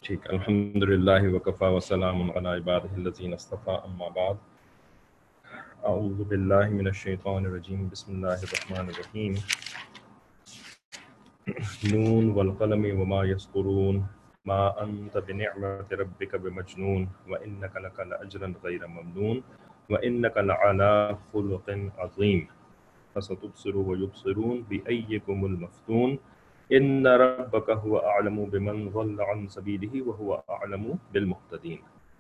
ٹھیک، الحمدللہ وکفا وسلام علی عبادہ الذین اصطفیٰ، اما بعد، اعوذ باللہ من الشیطان الرجیم، بسم اللہ الرحمن الرحیم۔ نون والقلم وما یسطرون ما انت بنعمت ربک بمجنون وانک لک لاجرا غیر ممنون وانک لعلی خلق عظیم فستبصر ویبصرون بأیکم المفتون ان ربک هو اعلم بمن ضل عن سبیلہ وهو اعلم بالمہتدین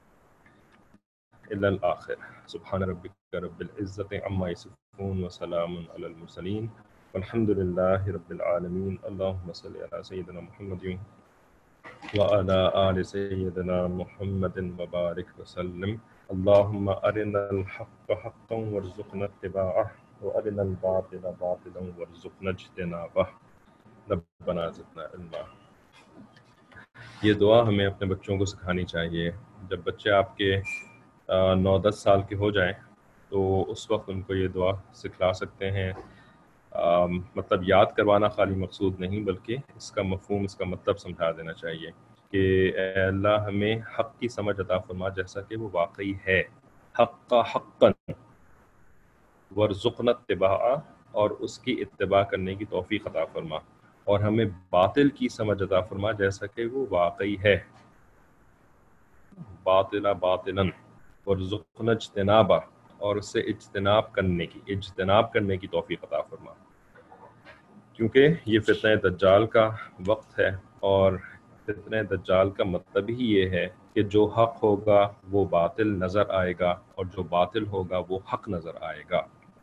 الا الآخر۔ سبحان ربک رب العزت عما یصفون وسلام علی المرسلین والحمد للہ رب العالمین۔ اللہم صلی علی سیدنا محمد وعلی آل سیدنا محمد وبارک وسلم۔ اللہم ارنا الحق حقا وارزقنا اتباعہ وارنا الباطل باطلا وارزقنا اجتنابہ ربنا زدنا علما۔ یہ دعا ہمیں اپنے بچوں کو سکھانی چاہیے۔ جب بچے آپ کے 9-10 سال کے ہو جائیں تو اس وقت ان کو یہ دعا سکھلا سکتے ہیں۔ مطلب یاد کروانا خالی مقصود نہیں، بلکہ اس کا مفہوم، اس کا مطلب سمجھا دینا چاہیے کہ اے اللہ ہمیں حق کی سمجھ عطا فرما جیسا کہ وہ واقعی ہے، حق حقا ورزقنا اتباع، اور اس کی اتباع کرنے کی توفیق عطا فرما، اور ہمیں باطل کی سمجھ عطا فرما جیسا کہ وہ واقعی ہے، باطلا باطلا ورزقنا اجتنابہ، اور اس سے اجتناب کرنے کی توفیق عطا فرما، کیونکہ یہ فتنہ دجال کا وقت ہے، اور فتنہ دجال کا مطلب ہی یہ ہے کہ جو حق ہوگا وہ باطل نظر آئے گا، اور جو باطل ہوگا وہ حق نظر آئے گا۔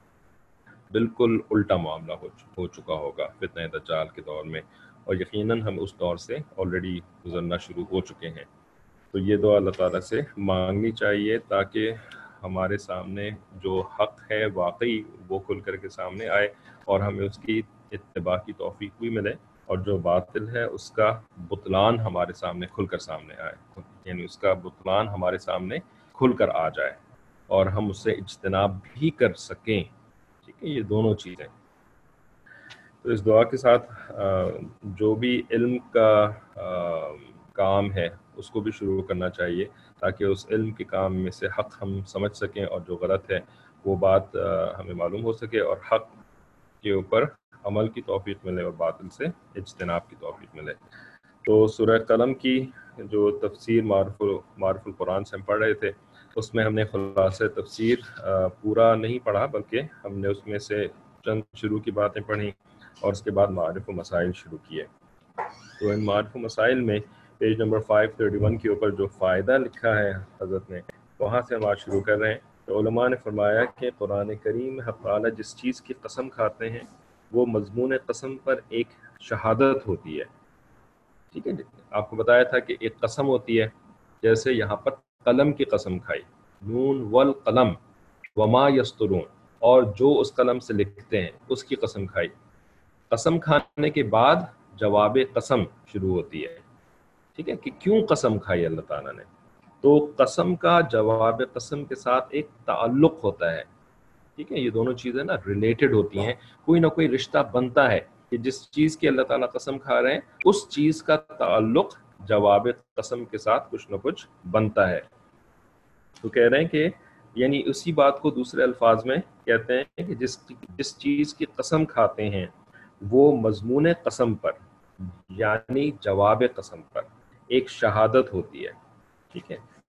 بالکل الٹا معاملہ ہو چکا ہوگا فتنہ دجال کے دور میں، اور یقیناً ہم اس دور سے آلریڈی گزرنا شروع ہو چکے ہیں۔ تو یہ دعا اللہ تعالیٰ سے مانگنی چاہیے تاکہ ہمارے سامنے جو حق ہے واقعی وہ کھل کر کے سامنے آئے، اور ہمیں اس کی اتباع کی توفیق بھی ملے، اور جو باطل ہے اس کا بطلان ہمارے سامنے کھل کر سامنے آئے، یعنی اس کا بطلان ہمارے سامنے کھل کر آ جائے اور ہم اس سے اجتناب بھی کر سکیں۔ ٹھیک ہے، یہ دونوں چیزیں۔ تو اس دعا کے ساتھ جو بھی علم کا کام ہے اس کو بھی شروع کرنا چاہیے، تاکہ اس علم کے کام میں سے حق ہم سمجھ سکیں، اور جو غلط ہے وہ بات ہمیں معلوم ہو سکے، اور حق کے اوپر عمل کی توفیق ملے اور باطل سے اجتناب کی توفیق ملے۔ تو سورہ قلم کی جو تفسیر معرف القرآن سے ہم پڑھ رہے تھے، اس میں ہم نے خلاصہ تفسیر پورا نہیں پڑھا، بلکہ ہم نے اس میں سے چند شروع کی باتیں پڑھی اور اس کے بعد معارف و مسائل شروع کیے۔ تو ان معارف و مسائل میں پیج نمبر 531 کے اوپر جو فائدہ لکھا ہے حضرت نے، وہاں سے ہم آج شروع کر رہے ہیں۔ تو علماء نے فرمایا کہ قرآن کریم میں حق تعالیٰ جس چیز کی قسم کھاتے ہیں وہ مضمون قسم پر ایک شہادت ہوتی ہے۔ ٹھیک ہے، آپ کو بتایا تھا کہ ایک قسم ہوتی ہے، جیسے یہاں پر قلم کی قسم کھائی، نون والقلم وما یسطرون، اور جو اس قلم سے لکھتے ہیں اس کی قسم کھائی۔ قسم کھانے کے بعد جواب قسم شروع ہوتی ہے۔ ٹھیک ہے، کہ کیوں قسم کھائی اللہ تعالیٰ نے؟ تو قسم کا جواب قسم کے ساتھ ایک تعلق ہوتا ہے۔ ٹھیک ہے، یہ دونوں چیزیں نا ریلیٹڈ ہوتی ہیں، کوئی نہ کوئی رشتہ بنتا ہے کہ جس چیز کی اللہ تعالیٰ قسم کھا رہے ہیں اس چیز کا تعلق جواب قسم کے ساتھ کچھ نہ کچھ بنتا ہے۔ تو کہہ رہے ہیں کہ یعنی اسی بات کو دوسرے الفاظ میں کہتے ہیں کہ جس چیز کی قسم کھاتے ہیں وہ مضمون قسم پر، یعنی جواب قسم پر ایک شہادت ہوتی ہے۔ ٹھیک ہے،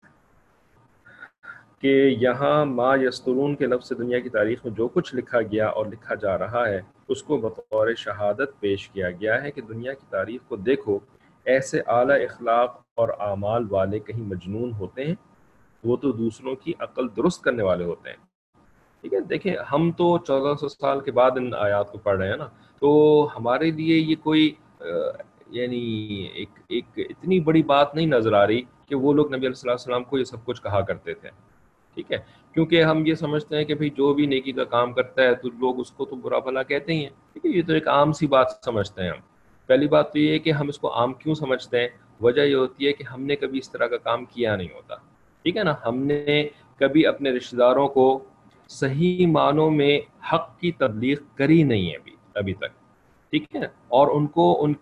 کہ یہاں ما یسترون کے لفظ سے دنیا کی تاریخ میں جو کچھ لکھا گیا اور لکھا جا رہا ہے اس کو بطور شہادت پیش کیا گیا ہے کہ دنیا کی تاریخ کو دیکھو، ایسے اعلیٰ اخلاق اور اعمال والے کہیں مجنون ہوتے ہیں؟ وہ تو دوسروں کی عقل درست کرنے والے ہوتے ہیں۔ ٹھیک ہے، دیکھیں ہم تو 1400 سال کے بعد ان آیات کو پڑھ رہے ہیں نا، تو ہمارے لیے یہ کوئی یعنی ایک اتنی بڑی بات نہیں نظر آ رہی کہ وہ لوگ نبی علیہ السلام کو یہ سب کچھ کہا کرتے تھے۔ ٹھیک ہے، کیونکہ ہم یہ سمجھتے ہیں کہ بھئی جو بھی نیکی کا کام کرتا ہے تو لوگ اس کو تو برا بھلا کہتے ہی ہیں۔ ٹھیک ہے، یہ تو ایک عام سی بات سمجھتے ہیں ہم۔ پہلی بات تو یہ ہے کہ ہم اس کو عام کیوں سمجھتے ہیں، وجہ یہ ہوتی ہے کہ ہم نے کبھی اس طرح کا کام کیا نہیں ہوتا۔ ٹھیک ہے نا، ہم نے کبھی اپنے رشتہ داروں کو صحیح معنوں میں حق کی تبلیغ کری نہیں ہے ابھی تک۔ ٹھیک ہے، اور ان کو ان کی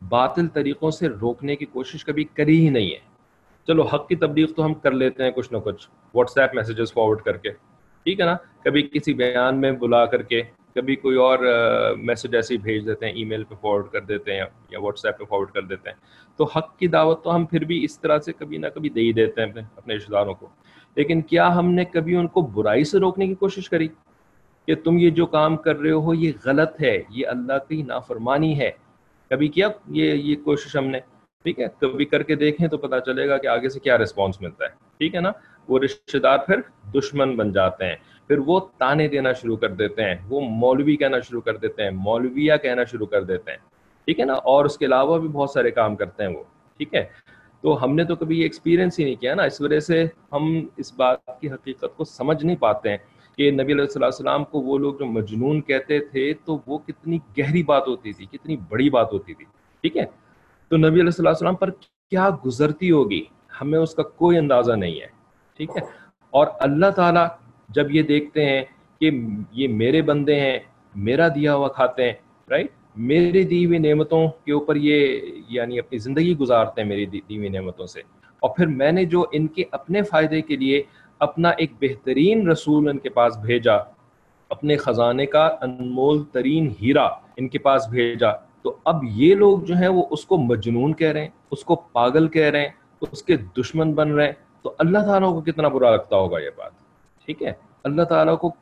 باطل طریقوں سے روکنے کی کوشش کبھی کری ہی نہیں ہے. چلو حق کی تبلیغ تو ہم کر لیتے ہیں کچھ نہ کچھ واٹس ایپ میسیجز فارورڈ کر کے, ٹھیک ہے نا, کبھی کسی بیان میں بلا کر کے, کبھی کوئی اور میسیج ایسے ہی بھیج دیتے ہیں, ای میل پہ فارورڈ کر دیتے ہیں یا واٹس ایپ پہ فارورڈ کر دیتے ہیں. تو حق کی دعوت تو ہم پھر بھی اس طرح سے کبھی نہ کبھی دے ہی دیتے ہیں اپنے رشتہ داروں کو. لیکن کیا ہم نے کبھی ان کو برائی سے روکنے کی کوشش کری کہ تم یہ جو کام کر رہے ہو یہ غلط ہے, یہ اللہ کی نافرمانی ہے؟ کبھی کیا یہ کوشش ہم نے؟ ٹھیک ہے, کبھی کر کے دیکھیں تو پتہ چلے گا کہ آگے سے کیا رسپانس ملتا ہے. ٹھیک ہے نا, وہ رشتہ دار پھر دشمن بن جاتے ہیں, پھر وہ تانے دینا شروع کر دیتے ہیں, وہ مولوی کہنا شروع کر دیتے ہیں, مولویہ کہنا شروع کر دیتے ہیں. ٹھیک ہے نا, اور اس کے علاوہ بھی بہت سارے کام کرتے ہیں وہ. ٹھیک ہے, تو ہم نے تو کبھی یہ ایکسپیرینس ہی نہیں کیا نا, اس وجہ سے ہم اس بات کی حقیقت کو سمجھ نہیں پاتے ہیں کہ نبی علیہ السلام کو وہ لوگ جو مجنون کہتے تھے تو وہ کتنی گہری بات ہوتی تھی, کتنی بڑی بات ہوتی تھی. ٹھیک ہے, تو نبی علیہ السلام پر کیا گزرتی ہوگی ہمیں اس کا کوئی اندازہ نہیں ہے. ٹھیک ہے, اور اللہ تعالیٰ جب یہ دیکھتے ہیں کہ یہ میرے بندے ہیں, میرا دیا ہوا کھاتے ہیں, رائٹ, میری دی ہوئی نعمتوں کے اوپر یہ یعنی اپنی زندگی گزارتے ہیں میری دی ہوئی نعمتوں سے, اور پھر میں نے جو ان کے اپنے فائدے کے لیے اپنا ایک بہترین رسول ان کے پاس بھیجا, اپنے خزانے کا انمول ترین ہیرا ان کے پاس بھیجا, تو اب یہ لوگ جو ہیں وہ اس کو مجنون کہہ رہے ہیں, اس کو پاگل کہہ رہے ہیں, اس کے دشمن بن رہے ہیں. تو اللہ تعالیٰ کو کتنا برا لگتا ہوگا یہ بات. ٹھیک ہے, اللہ تعالیٰ کو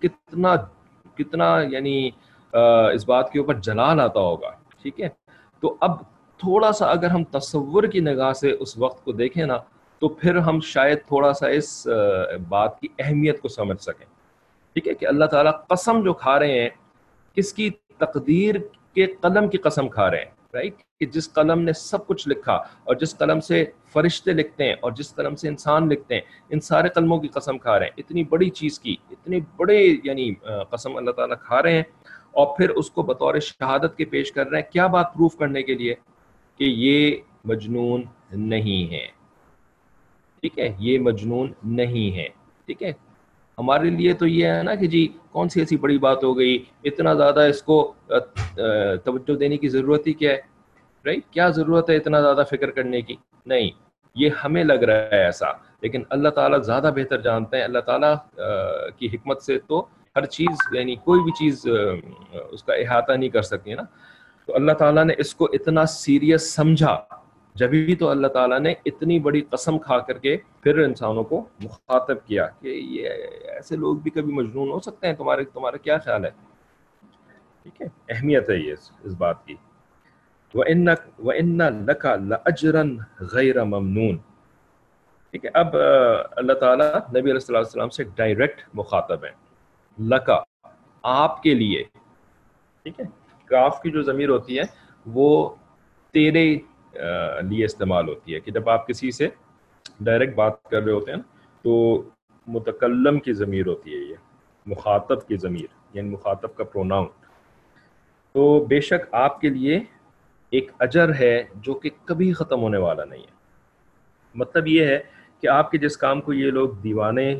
کتنا یعنی اس بات کے اوپر جلال آتا ہوگا. ٹھیک ہے, تو اب تھوڑا سا اگر ہم تصور کی نگاہ سے اس وقت کو دیکھیں نا, تو پھر ہم شاید تھوڑا سا اس بات کی اہمیت کو سمجھ سکیں. ٹھیک ہے, کہ اللہ تعالیٰ قسم جو کھا رہے ہیں, کس کی؟ تقدیر کے قلم کی قسم کھا رہے ہیں, رائٹ, کہ جس قلم نے سب کچھ لکھا, اور جس قلم سے فرشتے لکھتے ہیں, اور جس قلم سے انسان لکھتے ہیں, ان سارے قلموں کی قسم کھا رہے ہیں. اتنی بڑی چیز کی اتنی بڑے یعنی قسم اللہ تعالیٰ کھا رہے ہیں, اور پھر اس کو بطور شہادت کے پیش کر رہے ہیں. کیا بات پروف کرنے کے لیے؟ کہ یہ مجنون نہیں ہے. ٹھیک ہے, یہ مجنون نہیں ہے. ٹھیک ہے, ہمارے لیے تو یہ ہے نا کہ جی کون سی ایسی بڑی بات ہو گئی, اتنا زیادہ اس کو توجہ دینے کی ضرورت ہی کیا ہے, رائٹ, کیا ضرورت ہے اتنا زیادہ فکر کرنے کی؟ نہیں, یہ ہمیں لگ رہا ہے ایسا, لیکن اللہ تعالیٰ زیادہ بہتر جانتے ہیں. اللہ تعالیٰ کی حکمت سے تو ہر چیز یعنی کوئی بھی چیز اس کا احاطہ نہیں کر سکتی نا. تو اللہ تعالیٰ نے اس کو اتنا سیریس سمجھا, جبھی تو اللہ تعالیٰ نے اتنی بڑی قسم کھا کر کے پھر انسانوں کو مخاطب کیا کہ یہ ایسے لوگ بھی کبھی مجنون ہو سکتے ہیں, تمہارا کیا خیال ہے؟ ٹھیک ہے, اہمیت ہے یہ اس بات کی. وَإِنَّ لَكَ لَأَجْرًا غَيْرَ مَمْنُونَ. ٹھیک ہے, اب اللہ تعالیٰ نبی علیہ السلام سے ڈائریکٹ مخاطب ہیں. لَكَ, آپ کے لیے. ٹھیک ہے, کاف کی جو ضمیر ہوتی ہے وہ تیرے لیے استعمال ہوتی ہے, کہ جب آپ کسی سے ڈائریکٹ بات کر رہے ہوتے ہیں تو متکلم کی ضمیر ہوتی ہے یہ, مخاطب کی ضمیر یعنی مخاطب کا پروناؤن. تو بے شک آپ کے لیے ایک اجر ہے جو کہ کبھی ختم ہونے والا نہیں ہے. مطلب یہ ہے کہ آپ کے جس کام کو یہ لوگ دیوانے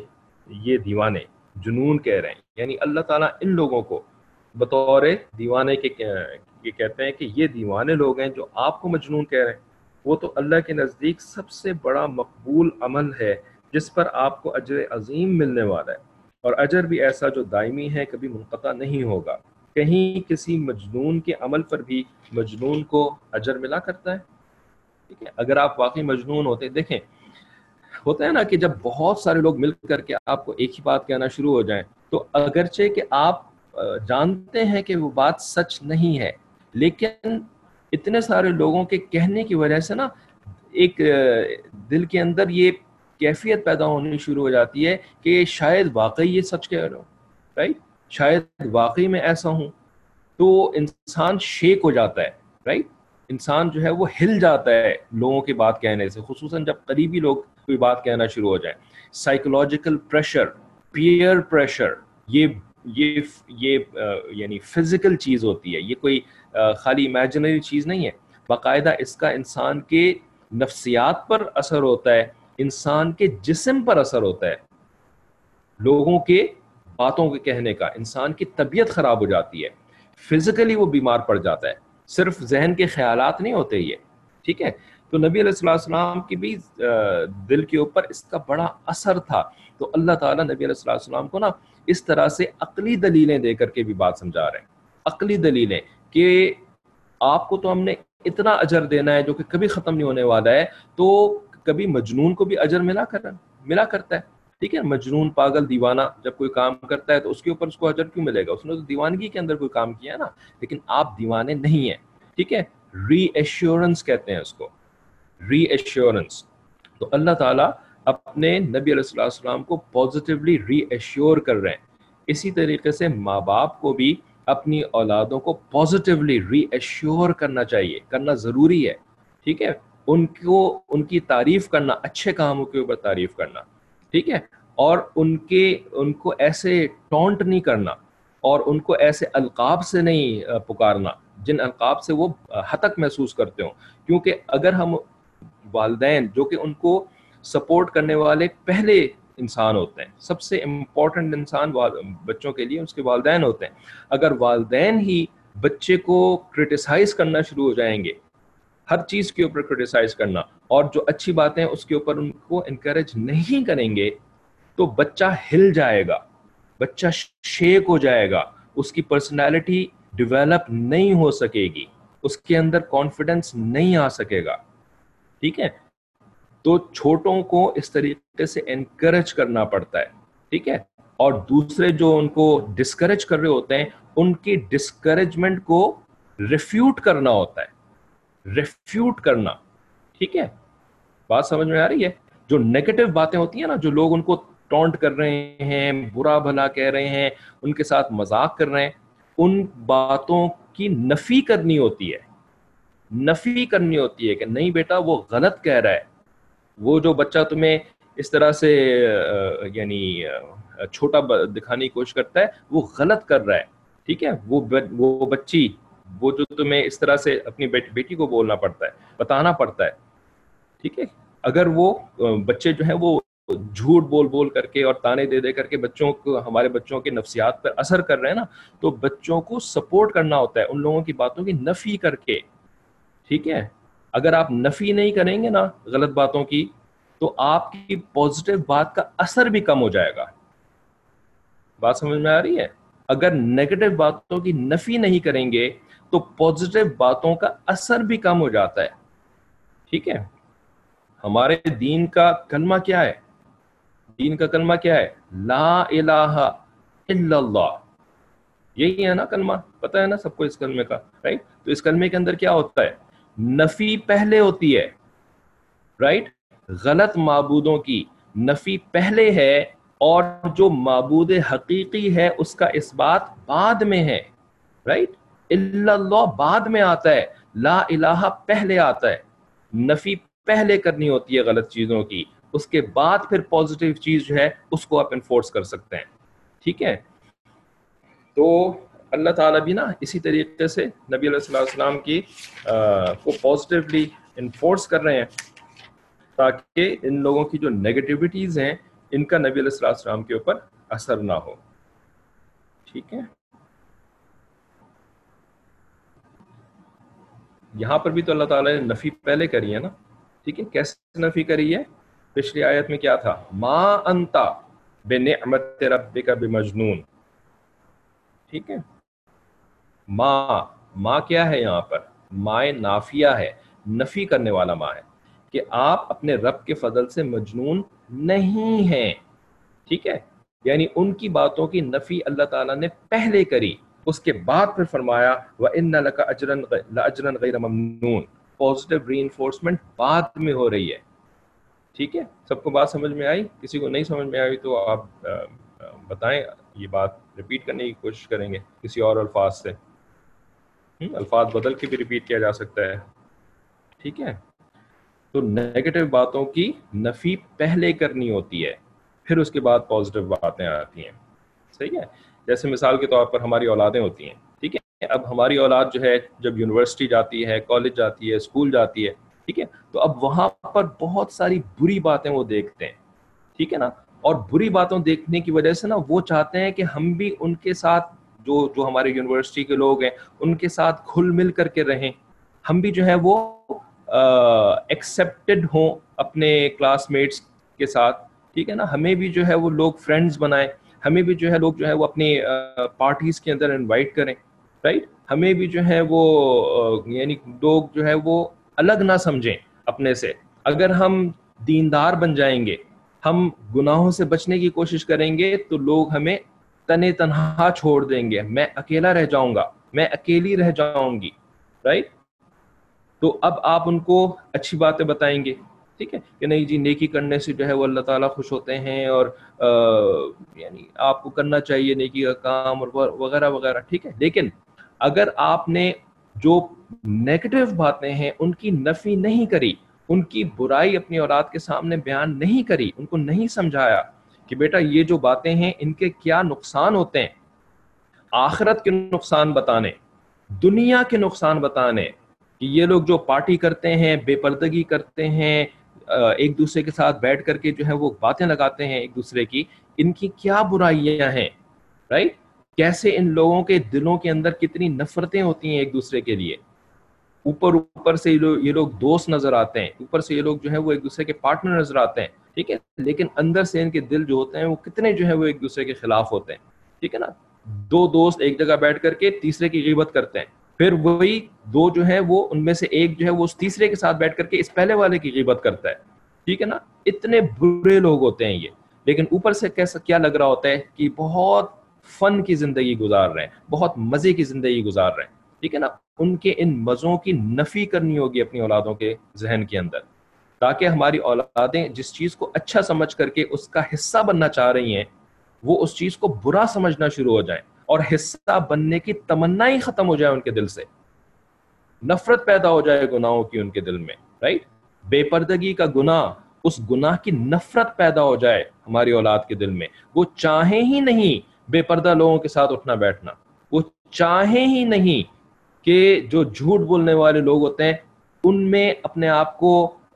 جنون کہہ رہے ہیں, یعنی اللہ تعالیٰ ان لوگوں کو بطور دیوانے کے یہ کہتے ہیں کہ یہ دیوانے لوگ ہیں جو آپ کو مجنون کہہ رہے ہیں. وہ تو اللہ کے نزدیک سب سے بڑا مقبول عمل ہے جس پر آپ کو اجر عظیم ملنے والا ہے, اور اجر بھی ایسا جو دائمی ہے, کبھی منقطع نہیں ہوگا. کہیں کسی مجنون کے عمل پر بھی مجنون کو اجر ملا کرتا ہے؟ ٹھیک ہے, اگر آپ واقعی مجنون ہوتے, دیکھیں ہوتا ہے نا کہ جب بہت سارے لوگ مل کر کے آپ کو ایک ہی بات کہنا شروع ہو جائیں, تو اگرچہ کہ آپ جانتے ہیں کہ وہ بات سچ نہیں ہے, لیکن اتنے سارے لوگوں کے کہنے کی وجہ سے نا ایک دل کے اندر یہ کیفیت پیدا ہونی شروع ہو جاتی ہے کہ شاید واقعی یہ سچ کہہ رہا ہوں, رائٹ, شاید واقعی میں ایسا ہوں. تو انسان شیک ہو جاتا ہے, رائٹ, انسان جو ہے وہ ہل جاتا ہے لوگوں کی بات کہنے سے, خصوصاً جب قریبی لوگ کوئی بات کہنا شروع ہو جائے. سائیکولوجیکل پریشر, پیئر پریشر, یہ یعنی فزیکل چیز ہوتی ہے, یہ کوئی خالی امیجنری چیز نہیں ہے. باقاعدہ اس کا انسان کے نفسیات پر اثر ہوتا ہے, انسان کے جسم پر اثر ہوتا ہے. لوگوں کے باتوں کے کہنے کا انسان کی طبیعت خراب ہو جاتی ہے, فزیکلی وہ بیمار پڑ جاتا ہے, صرف ذہن کے خیالات نہیں ہوتے یہ، ٹھیک ہے. تو نبی علیہ السلام کی بھی دل کے اوپر اس کا بڑا اثر تھا. تو اللہ تعالیٰ نبی علیہ السلام کو نا اس طرح سے عقلی دلیلیں دے کر کے بھی بات سمجھا رہے ہیں. عقلی دلیلیں کہ آپ کو تو ہم نے اتنا اجر دینا ہے جو کہ کبھی ختم نہیں ہونے والا ہے. تو کبھی مجنون کو بھی اجر ملا کرتا ہے، ٹھیک ہے. مجنون، پاگل، دیوانہ جب کوئی کام کرتا ہے تو اس کے اوپر اس کو اجر کیوں ملے گا؟ اس نے تو دیوانگی کے اندر کوئی کام کیا ہے نا. لیکن آپ دیوانے نہیں ہیں، ٹھیک ہے. ری ایشورنس کہتے ہیں اس کو، ری ایشورنس. تو اللہ تعالیٰ اپنے نبی علیہ السلام کو پازیٹیولی ری ایشور کر رہے ہیں. اسی طریقے سے ماں باپ کو بھی اپنی اولادوں کو پازیٹیولی ری ایشور کرنا چاہیے، کرنا ضروری ہے، ٹھیک ہے. ان کی تعریف کرنا، اچھے کاموں کے اوپر تعریف کرنا، ٹھیک ہے. اور ان کو ایسے ٹونٹ نہیں کرنا، اور ان کو ایسے القاب سے نہیں پکارنا جن القاب سے وہ ہتک محسوس کرتے ہوں. کیونکہ اگر ہم والدین، جو کہ ان کو سپورٹ کرنے والے پہلے انسان ہوتے ہیں، سب سے امپورٹنٹ انسان بچوں کے لیے اس کے والدین ہوتے ہیں. اگر والدین ہی بچے کو کرٹیسائز کرنا شروع ہو جائیں گے، ہر چیز کے اوپر کرٹیسائز کرنا، اور جو اچھی باتیں اس کے اوپر ان کو انکریج نہیں کریں گے، تو بچہ ہل جائے گا، بچہ شیک ہو جائے گا، اس کی پرسنالٹی ڈیولپ نہیں ہو سکے گی، اس کے اندر کانفیڈنس نہیں آ سکے گا، ٹھیک ہے. تو چھوٹوں کو اس طریقے سے انکریج کرنا پڑتا ہے، ٹھیک ہے. اور دوسرے جو ان کو ڈسکریج کر رہے ہوتے ہیں، ان کی ڈسکریجمنٹ کو ریفیوٹ کرنا ہوتا ہے، ریفیوٹ کرنا، ٹھیک ہے. بات سمجھ میں آ رہی ہے؟ جو نیگیٹو باتیں ہوتی ہیں نا، جو لوگ ان کو ٹونٹ کر رہے ہیں، برا بھلا کہہ رہے ہیں، ان کے ساتھ مذاق کر رہے ہیں، ان باتوں کی نفی کرنی ہوتی ہے، نفی کرنی ہوتی ہے کہ نہیں بیٹا وہ غلط کہہ رہا ہے. وہ جو بچہ تمہیں اس طرح سے یعنی چھوٹا دکھانے کی کوشش کرتا ہے، وہ غلط کر رہا ہے، ٹھیک ہے. وہ بچی، وہ جو تمہیں اس طرح سے اپنی بیٹی کو بولنا پڑتا ہے، بتانا پڑتا ہے، ٹھیک ہے. اگر وہ بچے جو ہیں وہ جھوٹ بول کر کے اور تانے دے کر کے بچوں کو، ہمارے بچوں کے نفسیات پر اثر کر رہے ہیں نا، تو بچوں کو سپورٹ کرنا ہوتا ہے ان لوگوں کی باتوں کی نفی کر کے، ٹھیک ہے. اگر آپ نفی نہیں کریں گے نا غلط باتوں کی، تو آپ کی پازیٹیو بات کا اثر بھی کم ہو جائے گا. بات سمجھ میں آ رہی ہے؟ اگر نیگیٹو باتوں کی نفی نہیں کریں گے تو پازیٹیو باتوں کا اثر بھی کم ہو جاتا ہے، ٹھیک ہے. ہمارے دین کا کلمہ کیا ہے؟ دین کا کلمہ کیا ہے؟ لا الہ الا اللہ. یہی ہے نا کلمہ، پتہ ہے نا سب کو اس کلمے کا، رائٹ. تو اس کلمے کے اندر کیا ہوتا ہے؟ نفی پہلے ہوتی ہے، رائٹ. غلط معبودوں کی نفی پہلے ہے، اور جو معبود حقیقی ہے اس کا اثبات بعد میں ہے، رائٹ. الا اللہ بعد میں آتا ہے، لا الہ پہلے آتا ہے. نفی پہلے کرنی ہوتی ہے غلط چیزوں کی، اس کے بعد پھر پازیٹیو چیز جو ہے اس کو آپ انفورس کر سکتے ہیں، ٹھیک ہے. تو اللہ تعالیٰ بھی نا اسی طریقے سے نبی علیہ السلام کی کو پازیٹیولی انفورس کر رہے ہیں، تاکہ ان لوگوں کی جو نیگیٹیوٹیز ہیں ان کا نبی علیہ السلام کے اوپر اثر نہ ہو، ٹھیک ہے. یہاں پر بھی تو اللہ تعالیٰ نے نفی پہلے کری ہے نا، ٹھیک ہے. کیسے نفی کری ہے؟ پچھلی آیت میں کیا تھا؟ ما انتا بنعمت ربک بمجنون، ٹھیک ہے. ماں کیا ہے یہاں پر؟ مائے نافیہ ہے، نفی کرنے والا ماں ہے، کہ آپ اپنے رب کے فضل سے مجنون نہیں ہیں، ٹھیک ہے. یعنی ان کی باتوں کی نفی اللہ تعالیٰ نے پہلے کری، اس کے بعد پھر فرمایا وَإِنَّ لَكَ لَأَجْرًا غَيْرَ مَمْنُونٍ. پازیٹیو ری انفورسمنٹ بعد میں ہو رہی ہے، ٹھیک ہے. سب کو بات سمجھ میں آئی؟ کسی کو نہیں سمجھ میں آئی تو آپ بتائیں، یہ بات ریپیٹ کرنے کی کوشش کریں گے کسی اور الفاظ سے. الفاظ بدل کے بھی ریپیٹ کیا جا سکتا ہے، ٹھیک ہے. تو نیگیٹو باتوں کی نفی پہلے کرنی ہوتی ہے، پھر اس کے بعد پازیٹیو باتیں آتی ہیں، صحیح ہے. جیسے مثال کے طور پر ہماری اولادیں ہوتی ہیں، ٹھیک ہے. اب ہماری اولاد جو ہے جب یونیورسٹی جاتی ہے، کالج جاتی ہے، اسکول جاتی ہے، ٹھیک ہے، تو اب وہاں پر بہت ساری بری باتیں وہ دیکھتے ہیں، ٹھیک ہے نا. اور بری باتوں دیکھنے کی وجہ سے نا وہ چاہتے ہیں کہ ہم بھی ان کے ساتھ جو ہمارے یونیورسٹی کے لوگ ہیں ان کے ساتھ گھل مل کر کے رہیں, ہم بھی جو ہے وہ ایکسیپٹڈ ہوں اپنے کلاس میٹس کے ساتھ, ٹھیک ہے نا, ہمیں بھی جو ہے وہ لوگ فرینڈز بنائیں, ہمیں بھی جو ہے لوگ جو ہے وہ اپنی پارٹیز کے اندر انوائٹ کریں, رائٹ, ہمیں بھی جو ہے وہ یعنی لوگ جو ہے وہ الگ نہ سمجھیں اپنے سے. اگر ہم دیندار بن جائیں گے, ہم گناہوں سے بچنے کی کوشش کریں گے, تو لوگ ہمیں تنے تنہا چھوڑ دیں گے, میں اکیلا رہ جاؤں گا, میں اکیلی رہ جاؤں گی, رائٹ. تو اب آپ ان کو اچھی باتیں بتائیں گے, ٹھیک ہے, کہ نہیں جی نیکی کرنے سے جو ہے وہ اللہ تعالیٰ خوش ہوتے ہیں, اور یعنی آپ کو کرنا چاہیے نیکی کا کام اور وغیرہ وغیرہ, ٹھیک ہے. لیکن اگر آپ نے جو نیگیٹو باتیں ہیں ان کی نفی نہیں کری, ان کی برائی اپنی اولاد کے سامنے بیان نہیں کری, ان کو نہیں سمجھایا کہ بیٹا یہ جو باتیں ہیں ان کے کیا نقصان ہوتے ہیں, آخرت کے نقصان بتانے, دنیا کے نقصان بتانے, کہ یہ لوگ جو پارٹی کرتے ہیں, بے پردگی کرتے ہیں, ایک دوسرے کے ساتھ بیٹھ کر کے جو ہے وہ باتیں لگاتے ہیں ایک دوسرے کی, ان کی کیا برائیاں ہیں, رائٹ, کیسے ان لوگوں کے دلوں کے اندر کتنی نفرتیں ہوتی ہیں ایک دوسرے کے لیے. اوپر سے یہ لوگ دوست نظر آتے ہیں, اوپر سے یہ لوگ جو ہے وہ ایک دوسرے کے پارٹنر نظر آتے ہیں, ٹھیک ہے, لیکن اندر سے ان کے دل جو ہوتے ہیں وہ کتنے جو ہے وہ ایک دوسرے کے خلاف ہوتے ہیں, ٹھیک ہے نا. دو دوست ایک جگہ بیٹھ کر کے تیسرے کی غیبت کرتے ہیں, پھر وہی دو جو ہے وہ ان میں سے ایک جو ہے وہ اس تیسرے کے ساتھ بیٹھ کر کے اس پہلے والے کی غیبت کرتا ہے, ٹھیک ہے نا. اتنے برے لوگ ہوتے ہیں یہ, لیکن اوپر سے کیا لگ رہا ہوتا ہے کہ بہت فن کی زندگی گزار رہے ہیں, بہت مزے کی زندگی گزار رہے ہیں, ٹھیک ہے نا. ان کے ان مزوں کی نفی کرنی ہوگی اپنی اولادوں کے ذہن کے اندر, تاکہ ہماری اولادیں جس چیز کو اچھا سمجھ کر کے اس کا حصہ بننا چاہ رہی ہیں, وہ اس چیز کو برا سمجھنا شروع ہو جائیں, اور حصہ بننے کی تمنا ہی ختم ہو جائے ان کے دل سے, نفرت پیدا ہو جائے گناہوں کی ان کے دل میں, رائٹ. بے پردگی کا گناہ, اس گناہ کی نفرت پیدا ہو جائے ہماری اولاد کے دل میں, وہ چاہیں ہی نہیں بے پردہ لوگوں کے ساتھ اٹھنا بیٹھنا, وہ چاہیں ہی نہیں کہ جو جھوٹ بولنے والے لوگ ہوتے ہیں ان میں اپنے آپ کو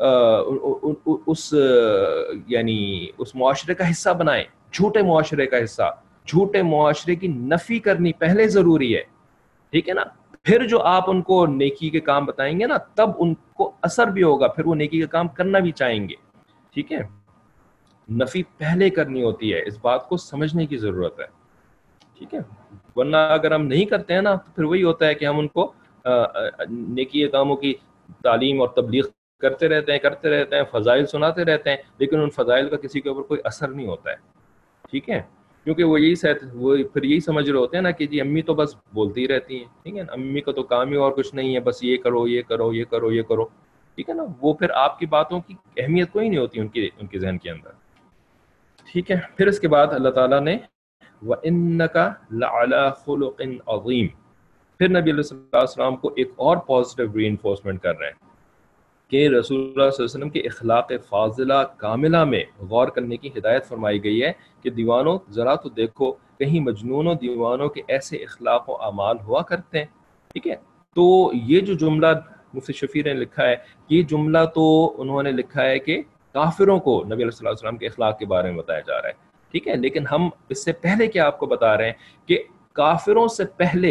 اس معاشرے کا حصہ بنائیں, جھوٹے معاشرے کا حصہ. جھوٹے معاشرے کی نفی کرنی پہلے ضروری ہے, ٹھیک ہے نا. پھر جو آپ ان کو نیکی کے کام بتائیں گے نا, تب ان کو اثر بھی ہوگا, پھر وہ نیکی کا کام کرنا بھی چاہیں گے, ٹھیک ہے. نفی پہلے کرنی ہوتی ہے, اس بات کو سمجھنے کی ضرورت ہے, ٹھیک ہے. ورنہ اگر ہم نہیں کرتے ہیں نا, تو پھر وہی ہوتا ہے کہ ہم ان کو نیکی کاموں کی تعلیم اور تبلیغ کرتے رہتے ہیں, فضائل سناتے رہتے ہیں, لیکن ان فضائل کا کسی کے اوپر کوئی اثر نہیں ہوتا ہے, ٹھیک ہے. کیونکہ وہ پھر یہی سمجھ رہے ہوتے ہیں نا کہ جی امی تو بس بولتی ہی رہتی ہیں, ٹھیک ہے نا, امی کا تو کام ہی اور کچھ نہیں ہے, بس یہ کرو یہ کرو یہ کرو یہ کرو, ٹھیک ہے نا. وہ پھر آپ کی باتوں کی اہمیت کوئی نہیں ہوتی ان کے ذہن کے اندر, ٹھیک ہے. پھر اس کے بعد اللہ تعالیٰ نے وَإِنَّكَ لَعَلَىٰ خُلُقٍ عَظِيمٍ, پھر نبی علیہ السلام کو ایک اور پازیٹیو ری انفورسمنٹ کر رہے ہیں کہ رسول اللہ صلی اللہ علیہ وسلم کے اخلاق فاضلہ کاملہ میں غور کرنے کی ہدایت فرمائی گئی ہے کہ دیوانوں ذرا تو دیکھو, کہیں مجنونوں دیوانوں کے ایسے اخلاق و اعمال ہوا کرتے ہیں, ٹھیک ہے. تو یہ جو جملہ مفتی شفیع نے لکھا ہے, یہ جملہ تو انہوں نے لکھا ہے کہ کافروں کو نبی علیہ السلام کے اخلاق کے بارے میں بتایا جا رہا ہے, ٹھیک ہے. لیکن ہم اس سے پہلے کیا آپ کو بتا رہے ہیں کہ کافروں سے پہلے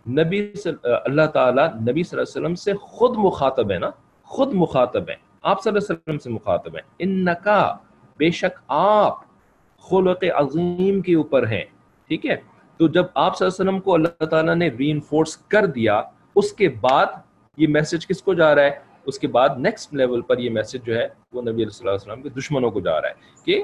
اللہ تعالیٰ نبی صلی اللہ علیہ وسلم سے خود مخاطب ہے نا, خود مخاطب ہیں, آپ صلی اللہ علیہ وسلم سے مخاطب ہیں. انکا, بے شک آپ, خلق عظیم کے اوپر ہیں, ٹھیک ہے. تو جب آپ صلی اللہ علیہ وسلم کو اللہ تعالیٰ نے ری انفورس کر دیا, اس کے بعد یہ میسج کس کو جا رہا ہے, اس کے بعد نیکسٹ لیول پر یہ میسج جو ہے وہ نبی صلی اللہ علیہ وسلم کے دشمنوں کو جا رہا ہے کہ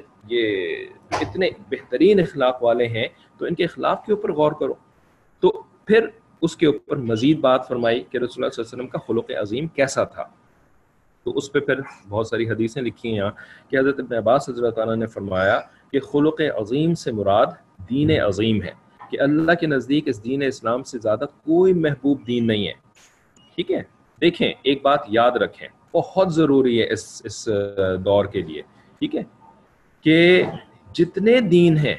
یہ اتنے بہترین اخلاق والے ہیں, تو ان کے اخلاق کے اوپر غور کرو. تو پھر اس کے اوپر مزید بات فرمائی کہ رسول اللہ صلی اللہ علیہ وسلم کا خلق عظیم کیسا تھا. تو اس پہ پھر بہت ساری حدیثیں لکھی ہیں یہاں کہ حضرت ابن عباس رضی اللہ تعالیٰ نے فرمایا کہ خلق عظیم سے مراد دین عظیم ہے, کہ اللہ کے نزدیک اس دین اسلام سے زیادہ کوئی محبوب دین نہیں ہے, ٹھیک ہے. دیکھیں ایک بات یاد رکھیں, بہت ضروری ہے اس دور کے لیے, ٹھیک ہے, کہ جتنے دین ہیں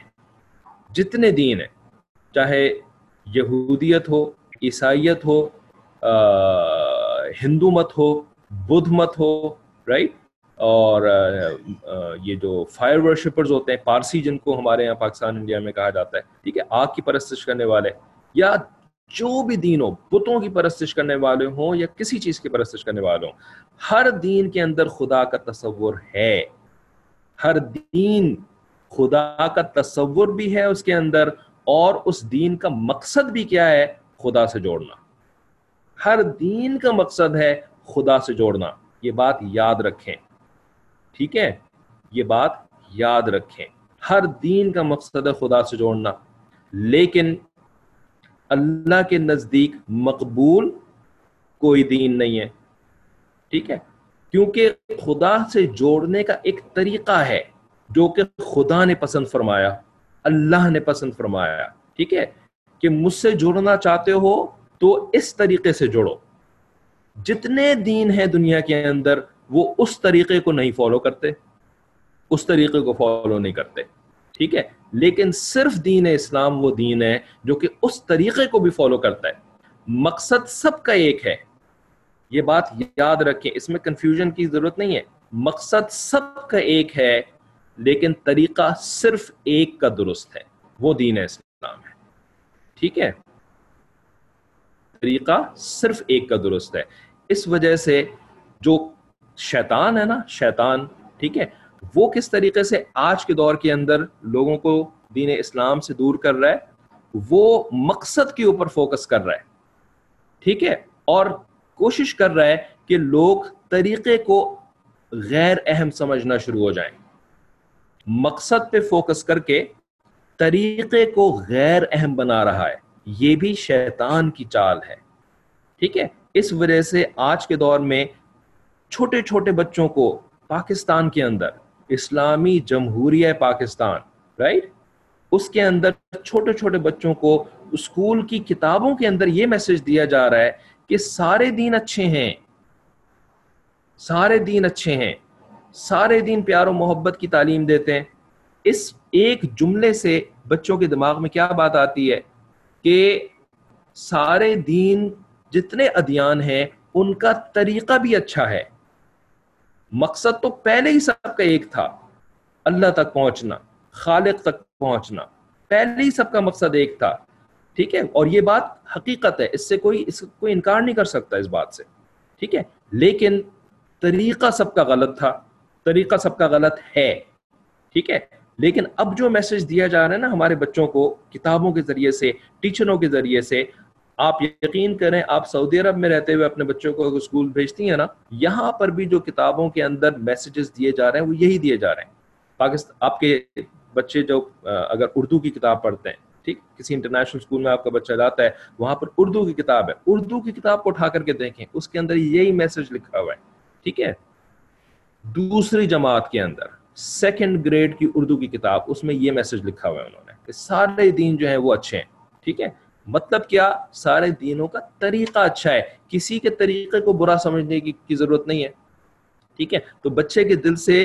چاہے یہودیت ہو, عیسائیت ہو, ہندو مت ہو, بدھ مت ہو, رائٹ, اور یہ جو فائر ورشپرز ہوتے ہیں پارسی جن کو ہمارے یہاں پاکستان انڈیا میں کہا جاتا ہے، ٹھیک ہے، آگ کی پرستش کرنے والے یا جو بھی دین ہو، بتوں کی پرستش کرنے والے ہوں یا کسی چیز کی پرستش کرنے والے ہوں، ہر دین کے اندر خدا کا تصور ہے. ہر دین خدا کا تصور بھی ہے اس کے اندر، اور اس دین کا مقصد بھی کیا ہے؟ خدا سے جوڑنا. ہر دین کا مقصد ہے خدا سے جوڑنا. یہ بات یاد رکھیں، ٹھیک ہے، یہ بات یاد رکھیں. ہر دین کا مقصد ہے خدا سے جوڑنا، لیکن اللہ کے نزدیک مقبول کوئی دین نہیں ہے، ٹھیک ہے، کیونکہ خدا سے جوڑنے کا ایک طریقہ ہے جو کہ خدا نے پسند فرمایا، اللہ نے پسند فرمایا، ٹھیک ہے، کہ مجھ سے جڑنا چاہتے ہو تو اس طریقے سے جڑو. جتنے دین ہیں دنیا کے اندر وہ اس طریقے کو نہیں فالو کرتے، اس طریقے کو فالو نہیں کرتے، ٹھیک ہے، لیکن صرف دین اسلام وہ دین ہے جو کہ اس طریقے کو بھی فالو کرتا ہے. مقصد سب کا ایک ہے، یہ بات یاد رکھیں، اس میں کنفیوژن کی ضرورت نہیں ہے. مقصد سب کا ایک ہے لیکن طریقہ صرف ایک کا درست ہے، وہ دین اسلام ہے، ٹھیک ہے، طریقہ صرف ایک کا درست ہے. اس وجہ سے جو شیطان ہے نا، شیطان، ٹھیک ہے، وہ کس طریقے سے آج کے دور کے اندر لوگوں کو دین اسلام سے دور کر رہا ہے؟ وہ مقصد کے اوپر فوکس کر رہا ہے، ٹھیک ہے، اور کوشش کر رہا ہے کہ لوگ طریقے کو غیر اہم سمجھنا شروع ہو جائیں. مقصد پہ فوکس کر کے طریقے کو غیر اہم بنا رہا ہے. یہ بھی شیطان کی چال ہے، ٹھیک ہے. اس وجہ سے آج کے دور میں چھوٹے چھوٹے بچوں کو پاکستان کے اندر، اسلامی جمہوریہ پاکستان، رائٹ، اس کے اندر چھوٹے چھوٹے بچوں کو اسکول کی کتابوں کے اندر یہ میسج دیا جا رہا ہے کہ سارے دین اچھے ہیں، سارے دین اچھے ہیں، سارے دین پیار و محبت کی تعلیم دیتے ہیں. اس ایک جملے سے بچوں کے دماغ میں کیا بات آتی ہے کہ سارے دین جتنے ادیان ہیں ان کا طریقہ بھی اچھا ہے. مقصد تو پہلے ہی سب کا ایک تھا، اللہ تک پہنچنا، خالق تک پہنچنا، پہلے ہی سب کا مقصد ایک تھا، ٹھیک ہے، اور یہ بات حقیقت ہے، اس کو کوئی انکار نہیں کر سکتا اس بات سے، ٹھیک ہے. لیکن طریقہ سب کا غلط تھا، طریقہ سب کا غلط ہے، ٹھیک ہے. لیکن اب جو میسج دیا جا رہا ہے نا ہمارے بچوں کو کتابوں کے ذریعے سے، ٹیچروں کے ذریعے سے، آپ یقین کریں، آپ سعودی عرب میں رہتے ہوئے اپنے بچوں کو اسکول بھیجتی ہیں نا، یہاں پر بھی جو کتابوں کے اندر میسیجز دیے جا رہے ہیں وہ یہی دیے جا رہے ہیں. پاکستان آپ کے بچے جو اگر اردو کی کتاب پڑھتے ہیں، ٹھیک، کسی انٹرنیشنل اسکول میں آپ کا بچہ جاتا ہے، وہاں پر اردو کی کتاب ہے، اردو کی کتاب کو اٹھا کر کے دیکھیں، اس کے اندر یہی میسج لکھا ہوا ہے، ٹھیک ہے. دوسری جماعت کے اندر سیکنڈ گریڈ کی اردو کی کتاب، اس میں یہ میسج لکھا ہوا ہے انہوں نے کہ سارے دین جو ہیں وہ اچھے ہیں، ٹھیک ہے. مطلب کیا؟ سارے دینوں کا طریقہ اچھا ہے، کسی کے طریقے کو برا سمجھنے کی ضرورت نہیں ہے، ٹھیک ہے. تو بچے کے دل سے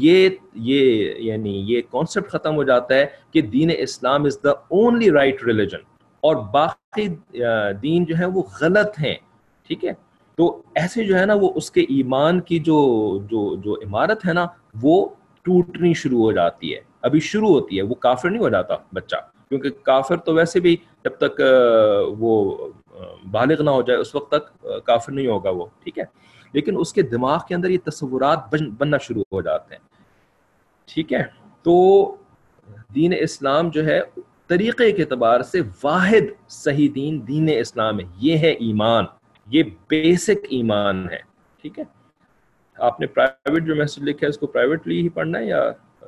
یہ کانسیپٹ ختم ہو جاتا ہے کہ دین اسلام is the only right religion اور باقی دین جو ہیں وہ غلط ہیں، ٹھیک ہے. تو ایسے جو ہے نا وہ اس کے ایمان کی جو عمارت ہے نا وہ ٹوٹنی شروع ہو جاتی ہے. ابھی شروع ہوتی ہے، وہ کافر نہیں ہو جاتا بچہ، کیونکہ کافر تو ویسے بھی جب تک وہ بالغ نہ ہو جائے اس وقت تک کافر نہیں ہوگا وہ، ٹھیک ہے. لیکن اس کے دماغ کے اندر یہ تصورات بننا شروع ہو جاتے ہیں، ٹھیک ہے. تو دین اسلام جو ہے طریقے کے اعتبار سے واحد صحیح دین دین اسلام ہے، یہ ہے ایمان، یہ بیسک ایمان ہے، ٹھیک ہے. آپ نے پرائیویٹ جو میسج لکھا ہے اس کو پرائیویٹلی ہی پڑھنا ہے یا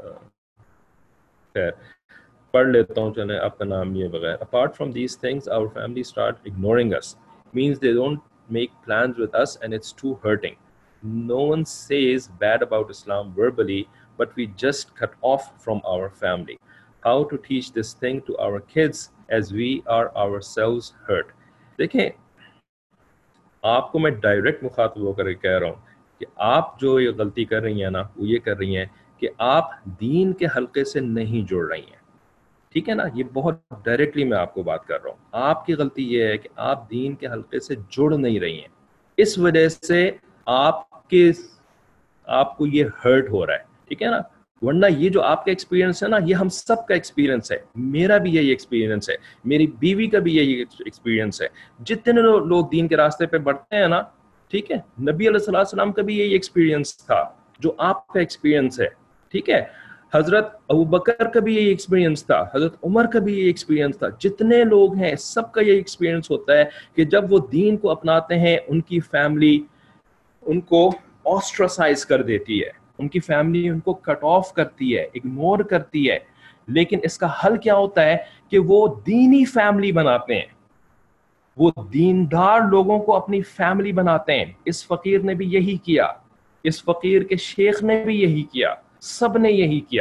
خیر پڑھ لیتا ہوں، چلیں. آپ کا نام یہ بغیر apart from these things our family start ignoring us, means they don't make plans with us and it's too hurting. No one says bad about Islam verbally, but we just cut off from our family. How to teach this thing to our kids as we are ourselves hurt? دیکھیں، آپ کو میں direct مخاطب ہو کر کہہ رہا ہوں کہ آپ جو یہ غلطی کر رہی ہیں نا وہ یہ کر رہی ہیں کہ آپ دین کے حلقے سے نہیں جڑ رہی ہیں، ٹھیک ہے نا. یہ بہت ڈائریکٹلی میں آپ کو بات کر رہا ہوں. آپ کی غلطی یہ ہے کہ آپ دین کے حلقے سے جڑ نہیں رہی ہیں، اس وجہ سے آپ کو یہ ہرٹ ہو رہا ہے، ٹھیک ہے نا. ورنہ یہ جو آپ کا ایکسپیرینس ہے نا، یہ ہم سب کا ایکسپیرینس ہے. میرا بھی یہی ایکسپیرینس ہے، میری بیوی کا بھی یہی ایکسپیرینس ہے. جتنے لوگ دین کے راستے پہ بڑھتے ہیں نا، ٹھیک ہے، نبی علیہ السلام کا بھی یہی ایکسپیرینس تھا جو آپ کا ایکسپیرینس ہے. ٹھیک ہے، حضرت ابوبکر کا بھی یہی ایکسپیرینس تھا، حضرت عمر کا بھی یہی ایکسپیرینس تھا. جتنے لوگ ہیں سب کا یہی ایکسپیرینس ہوتا ہے کہ جب وہ دین کو اپناتے ہیں، ان کی فیملی ان کو آسٹراسائز کر دیتی ہے، ان کی فیملی ان کو کٹ آف کرتی ہے، اگنور کرتی ہے. لیکن اس کا حل کیا ہوتا ہے کہ وہ دینی فیملی بناتے ہیں، وہ دیندار لوگوں کو اپنی فیملی بناتے ہیں. اس فقیر نے بھی یہی کیا، اس فقیر کے شیخ نے بھی یہی کیا، سب نے یہی کیا.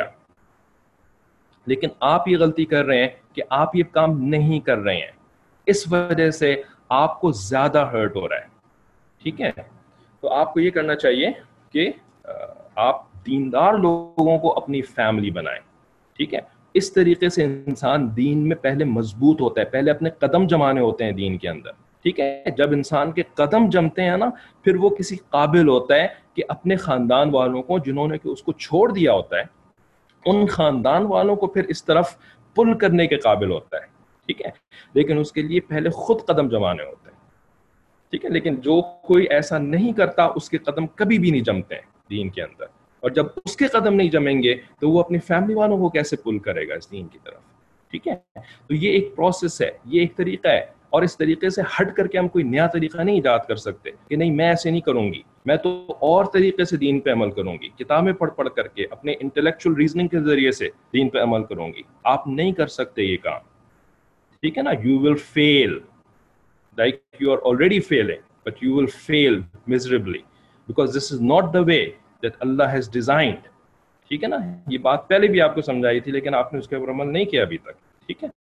لیکن آپ یہ غلطی کر رہے ہیں کہ آپ یہ کام نہیں کر رہے ہیں، اس وجہ سے آپ کو زیادہ ہرٹ ہو رہا ہے. ٹھیک ہے، تو آپ کو یہ کرنا چاہیے کہ آپ دیندار لوگوں کو اپنی فیملی بنائیں. ٹھیک ہے، اس طریقے سے انسان دین میں پہلے مضبوط ہوتا ہے، پہلے اپنے قدم جمانے ہوتے ہیں دین کے اندر. ٹھیک ہے، جب انسان کے قدم جمتے ہیں نا، پھر وہ کسی قابل ہوتا ہے کہ اپنے خاندان والوں کو، جنہوں نے کہ اس کو چھوڑ دیا ہوتا ہے، ان خاندان والوں کو پھر اس طرف پل کرنے کے قابل ہوتا ہے. ٹھیک ہے، لیکن اس کے لیے پہلے خود قدم جمانے ہوتے ہیں. ٹھیک ہے، لیکن جو کوئی ایسا نہیں کرتا اس کے قدم کبھی بھی نہیں جمتے ہیں دین کے اندر. اور جب اس کے قدم نہیں جمیں گے تو وہ اپنی فیملی والوں کو کیسے پل کرے گا اس دین کی طرف. ٹھیک ہے، تو یہ ایک پروسیس ہے، یہ ایک طریقہ ہے. اور اس طریقے سے ہٹ کر کے ہم کوئی نیا طریقہ نہیں ایجاد کر سکتے کہ نہیں میں ایسے نہیں کروں گی، میں تو اور طریقے سے دین پہ عمل کروں گی، کتابیں پڑھ پڑھ کر کے اپنے انٹلیکچوئل ریزننگ کے ذریعے سے دین پہ عمل کروں گی. آپ نہیں کر سکتے یہ کام. ٹھیک ہے نا، you will feel. Like you are already failing, but you will fail miserably because this is not the way that Allah has designed. ٹھیک ہے نا، یہ بات پہلے بھی آپ کو سمجھائی تھی لیکن آپ نے اس کے اوپر عمل نہیں کیا ابھی تک. ٹھیک ہے،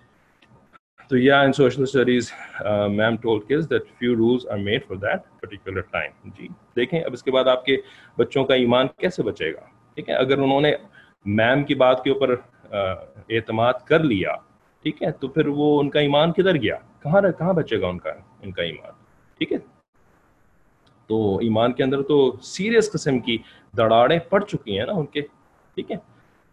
تو in social studies ma'am told kids that few rules are made for that particular time. جی دیکھیں اب اس کے بعد آپ کے بچوں کا ایمان کیسے بچے گا. ٹھیک ہے، اگر انہوں نے میم کی بات کے اوپر اعتماد کر لیا، ٹھیک ہے، تو پھر وہ ان کا ایمان کدھر گیا، کہاں بچے گا ان کا ایمان. ٹھیک ہے، تو ایمان کے اندر تو سیریس قسم کی دڑاڑیں پڑ چکی ہیں نا ان کے. ٹھیک ہے،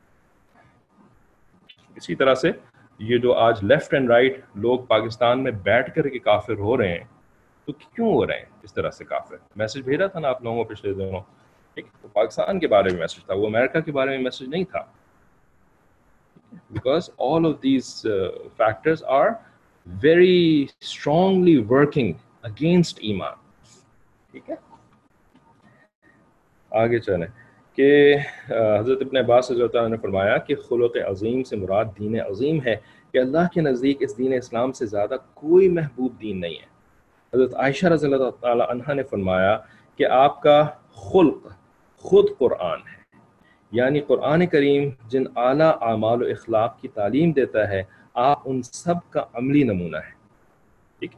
اسی طرح سے یہ جو آج لیفٹ اینڈ رائٹ لوگ پاکستان میں بیٹھ کر کے کافر ہو رہے ہیں، تو کیوں ہو رہے ہیں اس طرح سے کافر؟ میسج بھیجا تھا نا آپ لوگوں کو پچھلے دنوں. ٹھیک، تو پاکستان کے بارے میں میسج تھا، وہ امریکہ کے بارے میں میسج نہیں تھا. Because all of these factors are very strongly working against ایمان. ٹھیک ہے، آگے چلیں کہ حضرت ابن عباس رضی اللہ عنہ نے فرمایا کہ خلق عظیم سے مراد دین عظیم ہے، کہ اللہ کے نزدیک اس دین اسلام سے زیادہ کوئی محبوب دین نہیں ہے. حضرت عائشہ رضی اللہ تعالی عنہ نے فرمایا کہ آپ کا خلق خود قرآن ہے، یعنی قرآن کریم جن اعلیٰ اعمال و اخلاق کی تعلیم دیتا ہے، آپ ان سب کا عملی نمونہ ہے. ٹھیک ہے،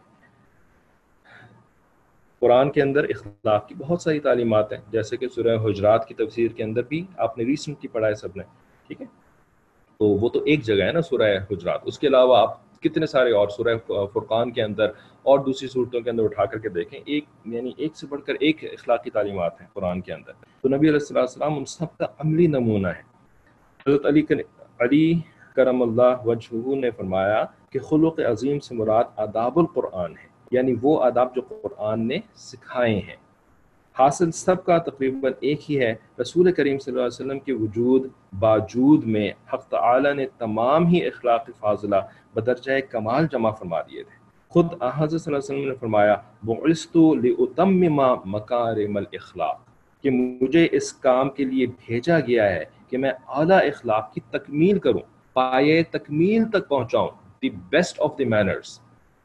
قرآن کے اندر اخلاق کی بہت ساری تعلیمات ہیں، جیسے کہ سورہ حجرات کی تفسیر کے اندر بھی آپ نے ریسنٹلی پڑھا ہے سب نے. ٹھیک ہے، تو وہ تو ایک جگہ ہے نا سورہ حجرات، اس کے علاوہ آپ کتنے سارے اور سورہ فرقان کے اندر اور دوسری صورتوں کے اندر اٹھا کر کے دیکھیں، ایک سے بڑھ کر ایک اخلاقی تعلیمات ہیں قرآن کے اندر. تو نبی علیہ السلام ان سب کا عملی نمونہ ہے. حضرت علی کرم اللہ وجہہ نے فرمایا کہ خلق عظیم سے مراد آداب القرآن ہے، یعنی وہ آداب جو قرآن نے سکھائے ہیں. حاصل سب کا تقریباً ایک ہی ہے، رسول کریم صلی اللہ علیہ وسلم کے وجود باوجود میں حق تعالی نے تمام ہی اخلاق فاضلہ بدرجہ کمال جمع فرما دیے تھے. خود حضرت صلی اللہ علیہ وسلم نے فرمایا بعثت لأتمم مکارم الاخلاق، کہ مجھے اس کام کے لیے بھیجا گیا ہے کہ میں اعلیٰ اخلاق کی تکمیل کروں، پایہ تکمیل تک پہنچاؤں، the best of the manners.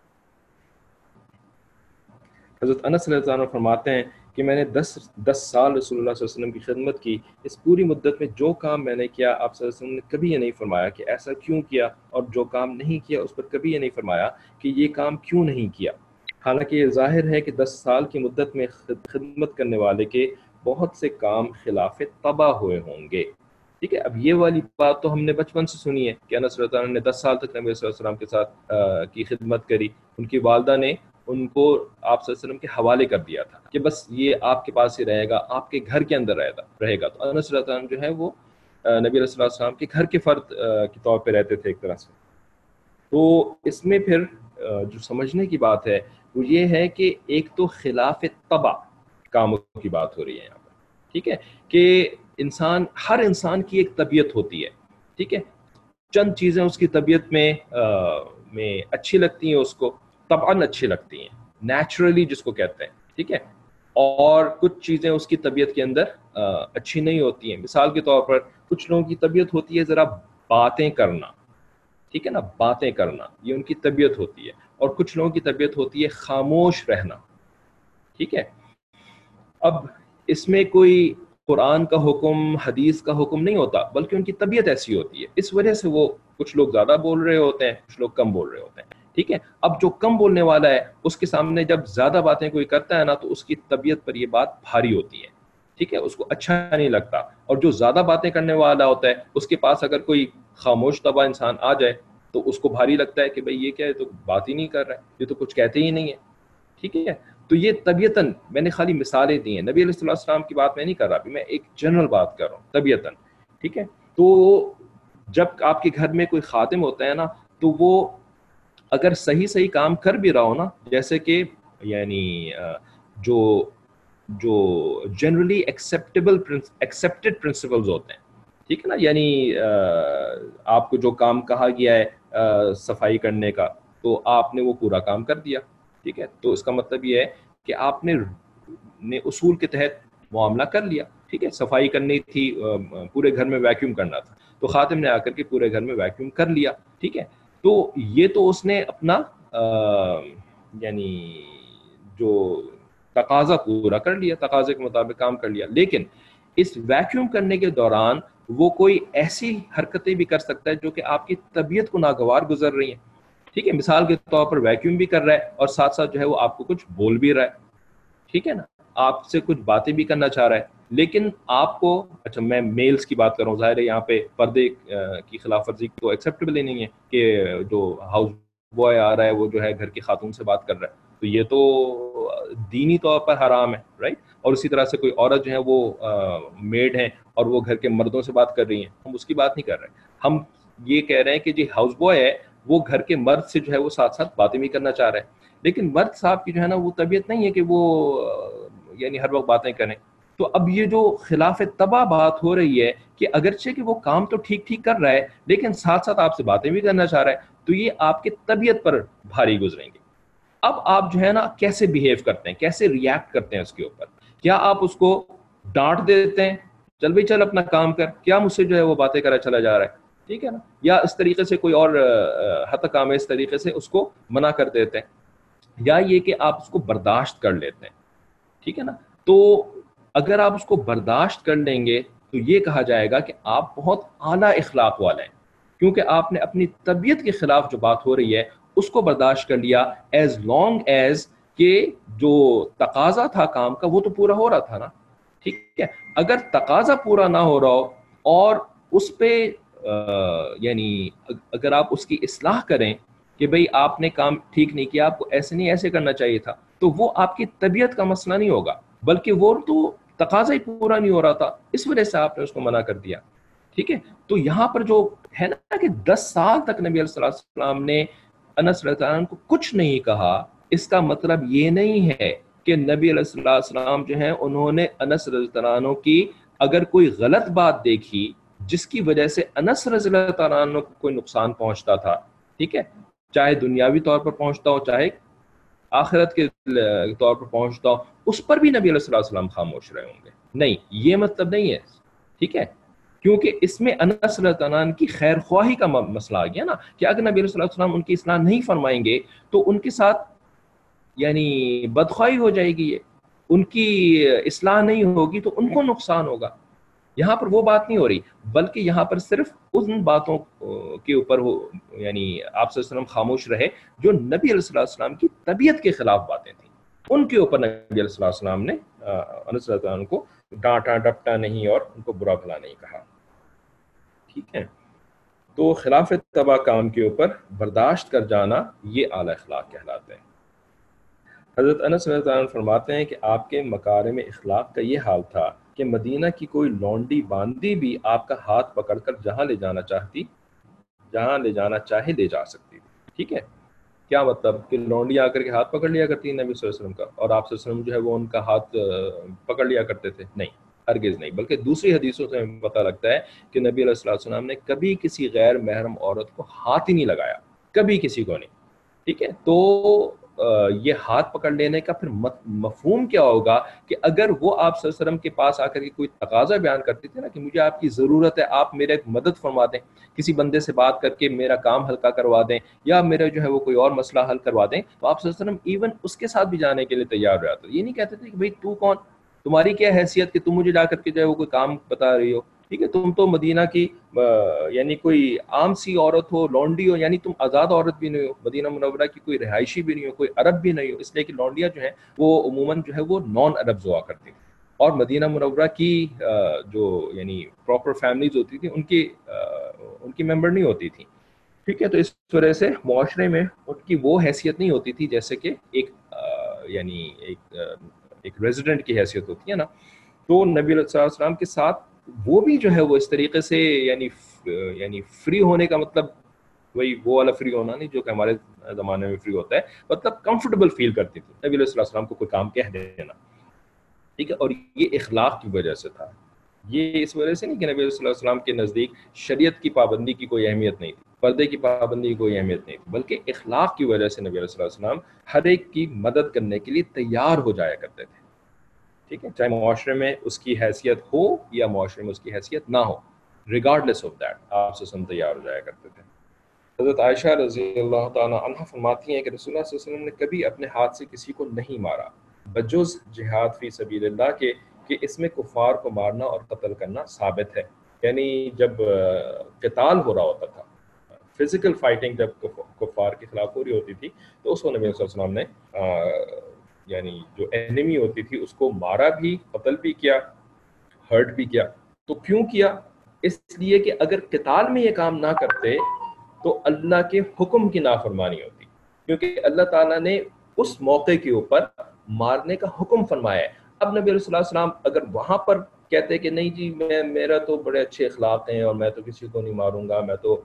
حضرت انس رضی اللہ عنہ فرماتے ہیں کہ میں نے 10 سال رسول اللہ صلی اللہ علیہ وسلم کی خدمت کی، اس پوری مدت میں جو کام میں نے کیا آپ صلی اللہ علیہ وسلم نے کبھی یہ نہیں فرمایا کہ ایسا کیوں کیا، اور جو کام نہیں کیا اس پر کبھی یہ نہیں فرمایا کہ یہ کام کیوں نہیں کیا. حالانکہ یہ ظاہر ہے کہ 10 سال کی مدت میں خدمت کرنے والے کے بہت سے کام خلاف طبع ہوئے ہوں گے. ٹھیک ہے، اب یہ والی بات تو ہم نے بچپن سے سنی ہے کہ انس رضی اللہ عنہ نے 10 سال تک نبی صلی اللہ علیہ وسلم کے ساتھ کی خدمت کری. ان کی والدہ نے ان کو آپ صلی اللہ علیہ وسلم کے حوالے کر دیا تھا کہ بس یہ آپ کے پاس ہی رہے گا، آپ کے گھر کے اندر رہے گا. تو انس رضی اللہ عنہ جو ہے وہ نبی علیہ الصلوۃ والسلام کے گھر کے فرد کے طور پہ رہتے تھے ایک طرح سے. تو اس میں پھر جو سمجھنے کی بات ہے وہ یہ ہے کہ ایک تو خلاف طبع کاموں کی بات ہو رہی ہے یہاں پر، ٹھیک ہے، کہ ہر انسان کی ایک طبیعت ہوتی ہے، ٹھیک ہے. چند چیزیں اس کی طبیعت میں اچھی لگتی ہیں، اس کو طبعاً اچھی لگتی ہیں، نیچرلی جس کو کہتے ہیں، ٹھیک ہے. اور کچھ چیزیں اس کی طبیعت کے اندر اچھی نہیں ہوتی ہیں. مثال کے طور پر کچھ لوگوں کی طبیعت ہوتی ہے ذرا باتیں کرنا، ٹھیک ہے نا، باتیں کرنا یہ ان کی طبیعت ہوتی ہے. اور کچھ لوگوں کی طبیعت ہوتی ہے خاموش رہنا، ٹھیک ہے. اب اس میں کوئی قرآن کا حکم، حدیث کا حکم نہیں ہوتا، بلکہ ان کی طبیعت ایسی ہوتی ہے. اس وجہ سے وہ کچھ لوگ زیادہ بول رہے ہوتے ہیں، کچھ لوگ کم بول رہے ہوتے ہیں، ٹھیک ہے. اب جو کم بولنے والا ہے اس کے سامنے جب زیادہ باتیں کوئی کرتا ہے نا تو اس کی طبیعت پر یہ بات بھاری ہوتی ہے، ٹھیک ہے، اس کو اچھا نہیں لگتا. اور جو زیادہ باتیں کرنے والا ہوتا ہے اس کے پاس اگر کوئی خاموش طبع انسان آ جائے تو اس کو بھاری لگتا ہے کہ بھئی یہ کیا ہے، تو بات ہی نہیں کر رہا ہے، یہ تو کچھ کہتے ہی نہیں ہے، ٹھیک ہے. تو یہ طبیعتاً، میں نے خالی مثالیں دی ہیں، نبی علیہ السلام کی بات میں نہیں کر رہا، ابھی میں ایک جنرل بات کر رہا ہوں طبیعتاً، ٹھیک ہے. تو جب آپ کے گھر میں کوئی خادم ہوتا ہے نا تو وہ اگر صحیح کام کر بھی رہا ہو نا، جیسے کہ یعنی جو جنرلی ایکسیپٹڈ پرنسپلز ہوتے ہیں، ٹھیک ہے نا، یعنی آپ کو جو کام کہا گیا ہے صفائی کرنے کا تو آپ نے وہ پورا کام کر دیا، ٹھیک ہے. تو اس کا مطلب یہ ہے کہ آپ نے اصول کے تحت معاملہ کر لیا، ٹھیک ہے. صفائی کرنی تھی، پورے گھر میں ویکیوم کرنا تھا تو خادم نے آ کر کے پورے گھر میں ویکیوم کر لیا، ٹھیک ہے. تو یہ تو اس نے اپنا یعنی جو تقاضا پورا کر لیا، تقاضے کے مطابق کام کر لیا. لیکن اس ویکیوم کرنے کے دوران وہ کوئی ایسی حرکتیں بھی کر سکتا ہے جو کہ آپ کی طبیعت کو ناگوار گزر رہی ہیں، ٹھیک ہے. مثال کے طور پر ویکیوم بھی کر رہا ہے اور ساتھ ساتھ جو ہے وہ آپ کو کچھ بول بھی رہا ہے، ٹھیک ہے نا، آپ سے کچھ باتیں بھی کرنا چاہ رہا ہے. لیکن آپ کو، اچھا میں میلز کی بات کر رہا ہوں، ظاہر ہے یہاں پہ پردے کی خلاف ورزی تو ایکسیپٹیبل ہی نہیں ہے کہ جو ہاؤس بوائے آ رہا ہے وہ جو ہے گھر کی خاتون سے بات کر رہا ہے، تو یہ تو دینی طور پر حرام ہے، رائٹ. اور اسی طرح سے کوئی عورت جو ہے وہ میڈ ہیں اور وہ گھر کے مردوں سے بات کر رہی ہیں، ہم اس کی بات نہیں کر رہے. ہم یہ کہہ رہے ہیں کہ جی ہاؤس بوائے ہے وہ گھر کے مرد سے جو ہے وہ ساتھ ساتھ باتیں بھی کرنا چاہ رہا ہے. لیکن مرد صاحب کی جو ہے نا وہ طبیعت نہیں ہے کہ وہ یعنی ہر وقت باتیں کریں. تو اب یہ جو خلاف طبع بات ہو رہی ہے کہ اگرچہ کہ وہ کام تو ٹھیک کر رہا ہے لیکن ساتھ ساتھ آپ سے باتیں بھی کرنا چاہ رہا ہے، تو یہ آپ کی طبیعت پر بھاری گزریں گے. اب آپ جو ہے نا کیسے بیہیو کرتے ہیں، کیسے ریئیکٹ کرتے ہیں اس کے اوپر. کیا آپ اس کو ڈانٹ دیتے ہیں، چل بھائی چل اپنا کام کر، کیا مجھ سے جو ہے وہ باتیں کرا چلا جا رہا ہے، ٹھیک ہے نا، یا اس طریقے سے کوئی اور حد کام ہے اس طریقے سے اس کو منع کر دیتے ہیں، یا یہ کہ آپ اس کو برداشت کر لیتے ہیں، ٹھیک ہے نا. تو اگر آپ اس کو برداشت کر لیں گے تو یہ کہا جائے گا کہ آپ بہت اعلیٰ اخلاق والے ہیں، کیونکہ آپ نے اپنی طبیعت کے خلاف جو بات ہو رہی ہے اس کو برداشت کر لیا، ایز لانگ ایز کہ جو تقاضا تھا کام کا وہ تو پورا ہو رہا تھا نا، ٹھیک ہے. اگر تقاضا پورا نہ ہو رہا ہو اور اس پہ یعنی اگر آپ اس کی اصلاح کریں کہ بھئی آپ نے کام ٹھیک نہیں کیا، آپ کو ایسے نہیں ایسے کرنا چاہیے تھا، تو وہ آپ کی طبیعت کا مسئلہ نہیں ہوگا، بلکہ وہ تو تقاضا ہی پورا نہیں ہو رہا تھا، اس وجہ سے آپ نے اس کو منع کر دیا، ٹھیک ہے. تو یہاں پر جو ہے نا کہ 10 سال تک نبی علیہ السلام نے انس رضی اللہ عنہ کو کچھ نہیں کہا، اس کا مطلب یہ نہیں ہے کہ نبی علیہ السلام جو ہیں انہوں نے انس رضی اللہ عنہ کی اگر کوئی غلط بات دیکھی جس کی وجہ سے انس رضی اللہ عنہ کو کوئی نقصان پہنچتا تھا، ٹھیک ہے، چاہے دنیاوی طور پر پہنچتا ہو چاہے آخرت کے طور پر پہنچتا ہو، اس پر بھی نبی علیہ السلام خاموش رہے ہوں گے. نہیں، یہ مطلب نہیں ہے، ٹھیک ہے، کیونکہ اس میں انس رضی اللہ عنہ کی خیر خواہی کا مسئلہ آ گیا نا کہ اگر نبی علیہ السلام ان کی اصلاح نہیں فرمائیں گے تو ان کے ساتھ یعنی بدخواہی ہو جائے گی، یہ ان کی اصلاح نہیں ہوگی تو ان کو نقصان ہوگا. یہاں پر وہ بات نہیں ہو رہی، بلکہ یہاں پر صرف ان باتوں کے اوپر یعنی آپ صلی اللہ علیہ وسلم خاموش رہے جو نبی علیہ السلام کی طبیعت کے خلاف باتیں تھیں، ان کے اوپر نبی علیہ السلام نے انس رضی اللہ عنہ کو ڈانٹا ڈپٹا نہیں اور ان کو برا بھلا نہیں کہا، ٹھیک ہے. تو خلاف طبع کام کے اوپر برداشت کر جانا یہ اعلی اخلاق کہلاتے ہیں. حضرت انس رضی اللہ عنہ فرماتے ہیں کہ آپ کے مکارم اخلاق کا یہ حال تھا کہ مدینہ کی کوئی لونڈی باندی بھی آپ کا ہاتھ پکڑ کر جہاں لے جانا چاہے لے جا سکتی تھی. ٹھیک ہے، کیا مطلب کہ لونڈی آ کر کے ہاتھ پکڑ لیا کرتی نبی صلی اللہ علیہ وسلم کا، اور آپ صلی اللہ علیہ وسلم جو ہے وہ ان کا ہاتھ پکڑ لیا کرتے تھے؟ نہیں، ہرگز نہیں. بلکہ دوسری حدیثوں سے ہمیں پتہ لگتا ہے کہ نبی علیہ الصلوۃ والسلام نے کبھی کسی غیر محرم عورت کو ہاتھ ہی نہیں لگایا، کبھی کسی کو نہیں. ٹھیک ہے، تو یہ ہاتھ پکڑ لینے کا پھر مفہوم کیا ہوگا کہ اگر وہ آپ صلی اللہ علیہ وسلم کے پاس آ کر کے کوئی تقاضا بیان کرتے تھے نا کہ مجھے آپ کی ضرورت ہے، آپ میرے مدد فرما دیں، کسی بندے سے بات کر کے میرا کام ہلکا کروا دیں، یا میرا جو ہے وہ کوئی اور مسئلہ حل کروا دیں، تو آپ صلی اللہ علیہ وسلم ایون اس کے ساتھ بھی جانے کے لیے تیار ہو جاتے. یہ نہیں کہتے تھے کہ بھئی تو کون، تمہاری کیا حیثیت کہ تم مجھے جا کر کے جو ہے وہ کوئی کام بتا رہی ہو. ٹھیک ہے، تم تو مدینہ کی یعنی کوئی عام سی عورت ہو، لونڈی ہو، یعنی تم آزاد عورت بھی نہیں ہو، مدینہ منورہ کی کوئی رہائشی بھی نہیں ہو، کوئی عرب بھی نہیں ہو، اس لیے کہ لونڈیاں جو ہیں وہ عموماً جو ہے وہ نان عربز ہوا کرتی تھیں، اور مدینہ منورہ کی جو یعنی پراپر فیملیز ہوتی تھیں ان کی ممبر نہیں ہوتی تھیں. ٹھیک ہے، تو اس وجہ سے معاشرے میں ان کی وہ حیثیت نہیں ہوتی تھی جیسے کہ یعنی ایک ریزیڈنٹ کی حیثیت ہوتی ہے نا. تو نبی علیہ السلام کے ساتھ وہ بھی جو ہے وہ اس طریقے سے یعنی فری ہونے کا مطلب وہی وہ والا فری ہونا نہیں جو کہ ہمارے زمانے میں فری ہوتا ہے، مطلب کمفرٹیبل فیل کرتی تھی نبی علیہ السلام کو کوئی کام کہہ دینا. ٹھیک ہے، اور یہ اخلاق کی وجہ سے تھا، یہ اس وجہ سے نہیں کہ نبی علیہ السلام کے نزدیک شریعت کی پابندی کی کوئی اہمیت نہیں تھی، پردے کی پابندی کی کوئی اہمیت نہیں تھی، بلکہ اخلاق کی وجہ سے نبی علیہ السلام ہر ایک کی مدد کرنے کے لیے تیار ہو جایا کرتے تھے. ٹھیک ہے، چاہے معاشرے میں اس کی حیثیت ہو یا معاشرے میں اس کی حیثیت نہ ہو، ریگارڈلیس آف دیٹ آپ سے ہم تیار ہو جایا کرتے تھے. حضرت عائشہ رضی اللہ تعالیٰ عنہ فرماتی ہیں کہ رسول اللہ صلی اللہ علیہ وسلم نے کبھی اپنے ہاتھ سے کسی کو نہیں مارا بجز جہاد فی سبیل اللہ کے، کہ اس میں کفار کو مارنا اور قتل کرنا ثابت ہے. یعنی جب قتال ہو رہا ہوتا تھا، فزیکل فائٹنگ جب کفار کے خلاف ہو رہی ہوتی تھی، تو اس کو نبی صلی اللہ علیہ وسلم نے یعنی جو اینیمی ہوتی تھی اس کو مارا بھی، قتل بھی کیا، ہرٹ بھی کیا. تو کیوں کیا؟ اس لیے کہ اگر قتال میں یہ کام نہ کرتے تو اللہ کے حکم کی نافرمانی ہوتی، کیونکہ اللہ تعالیٰ نے اس موقع کے اوپر مارنے کا حکم فرمایا ہے. اب نبی علیہ السلام اگر وہاں پر کہتے کہ نہیں جی میرا تو بڑے اچھے اخلاق ہیں اور میں تو کسی کو نہیں ماروں گا، میں تو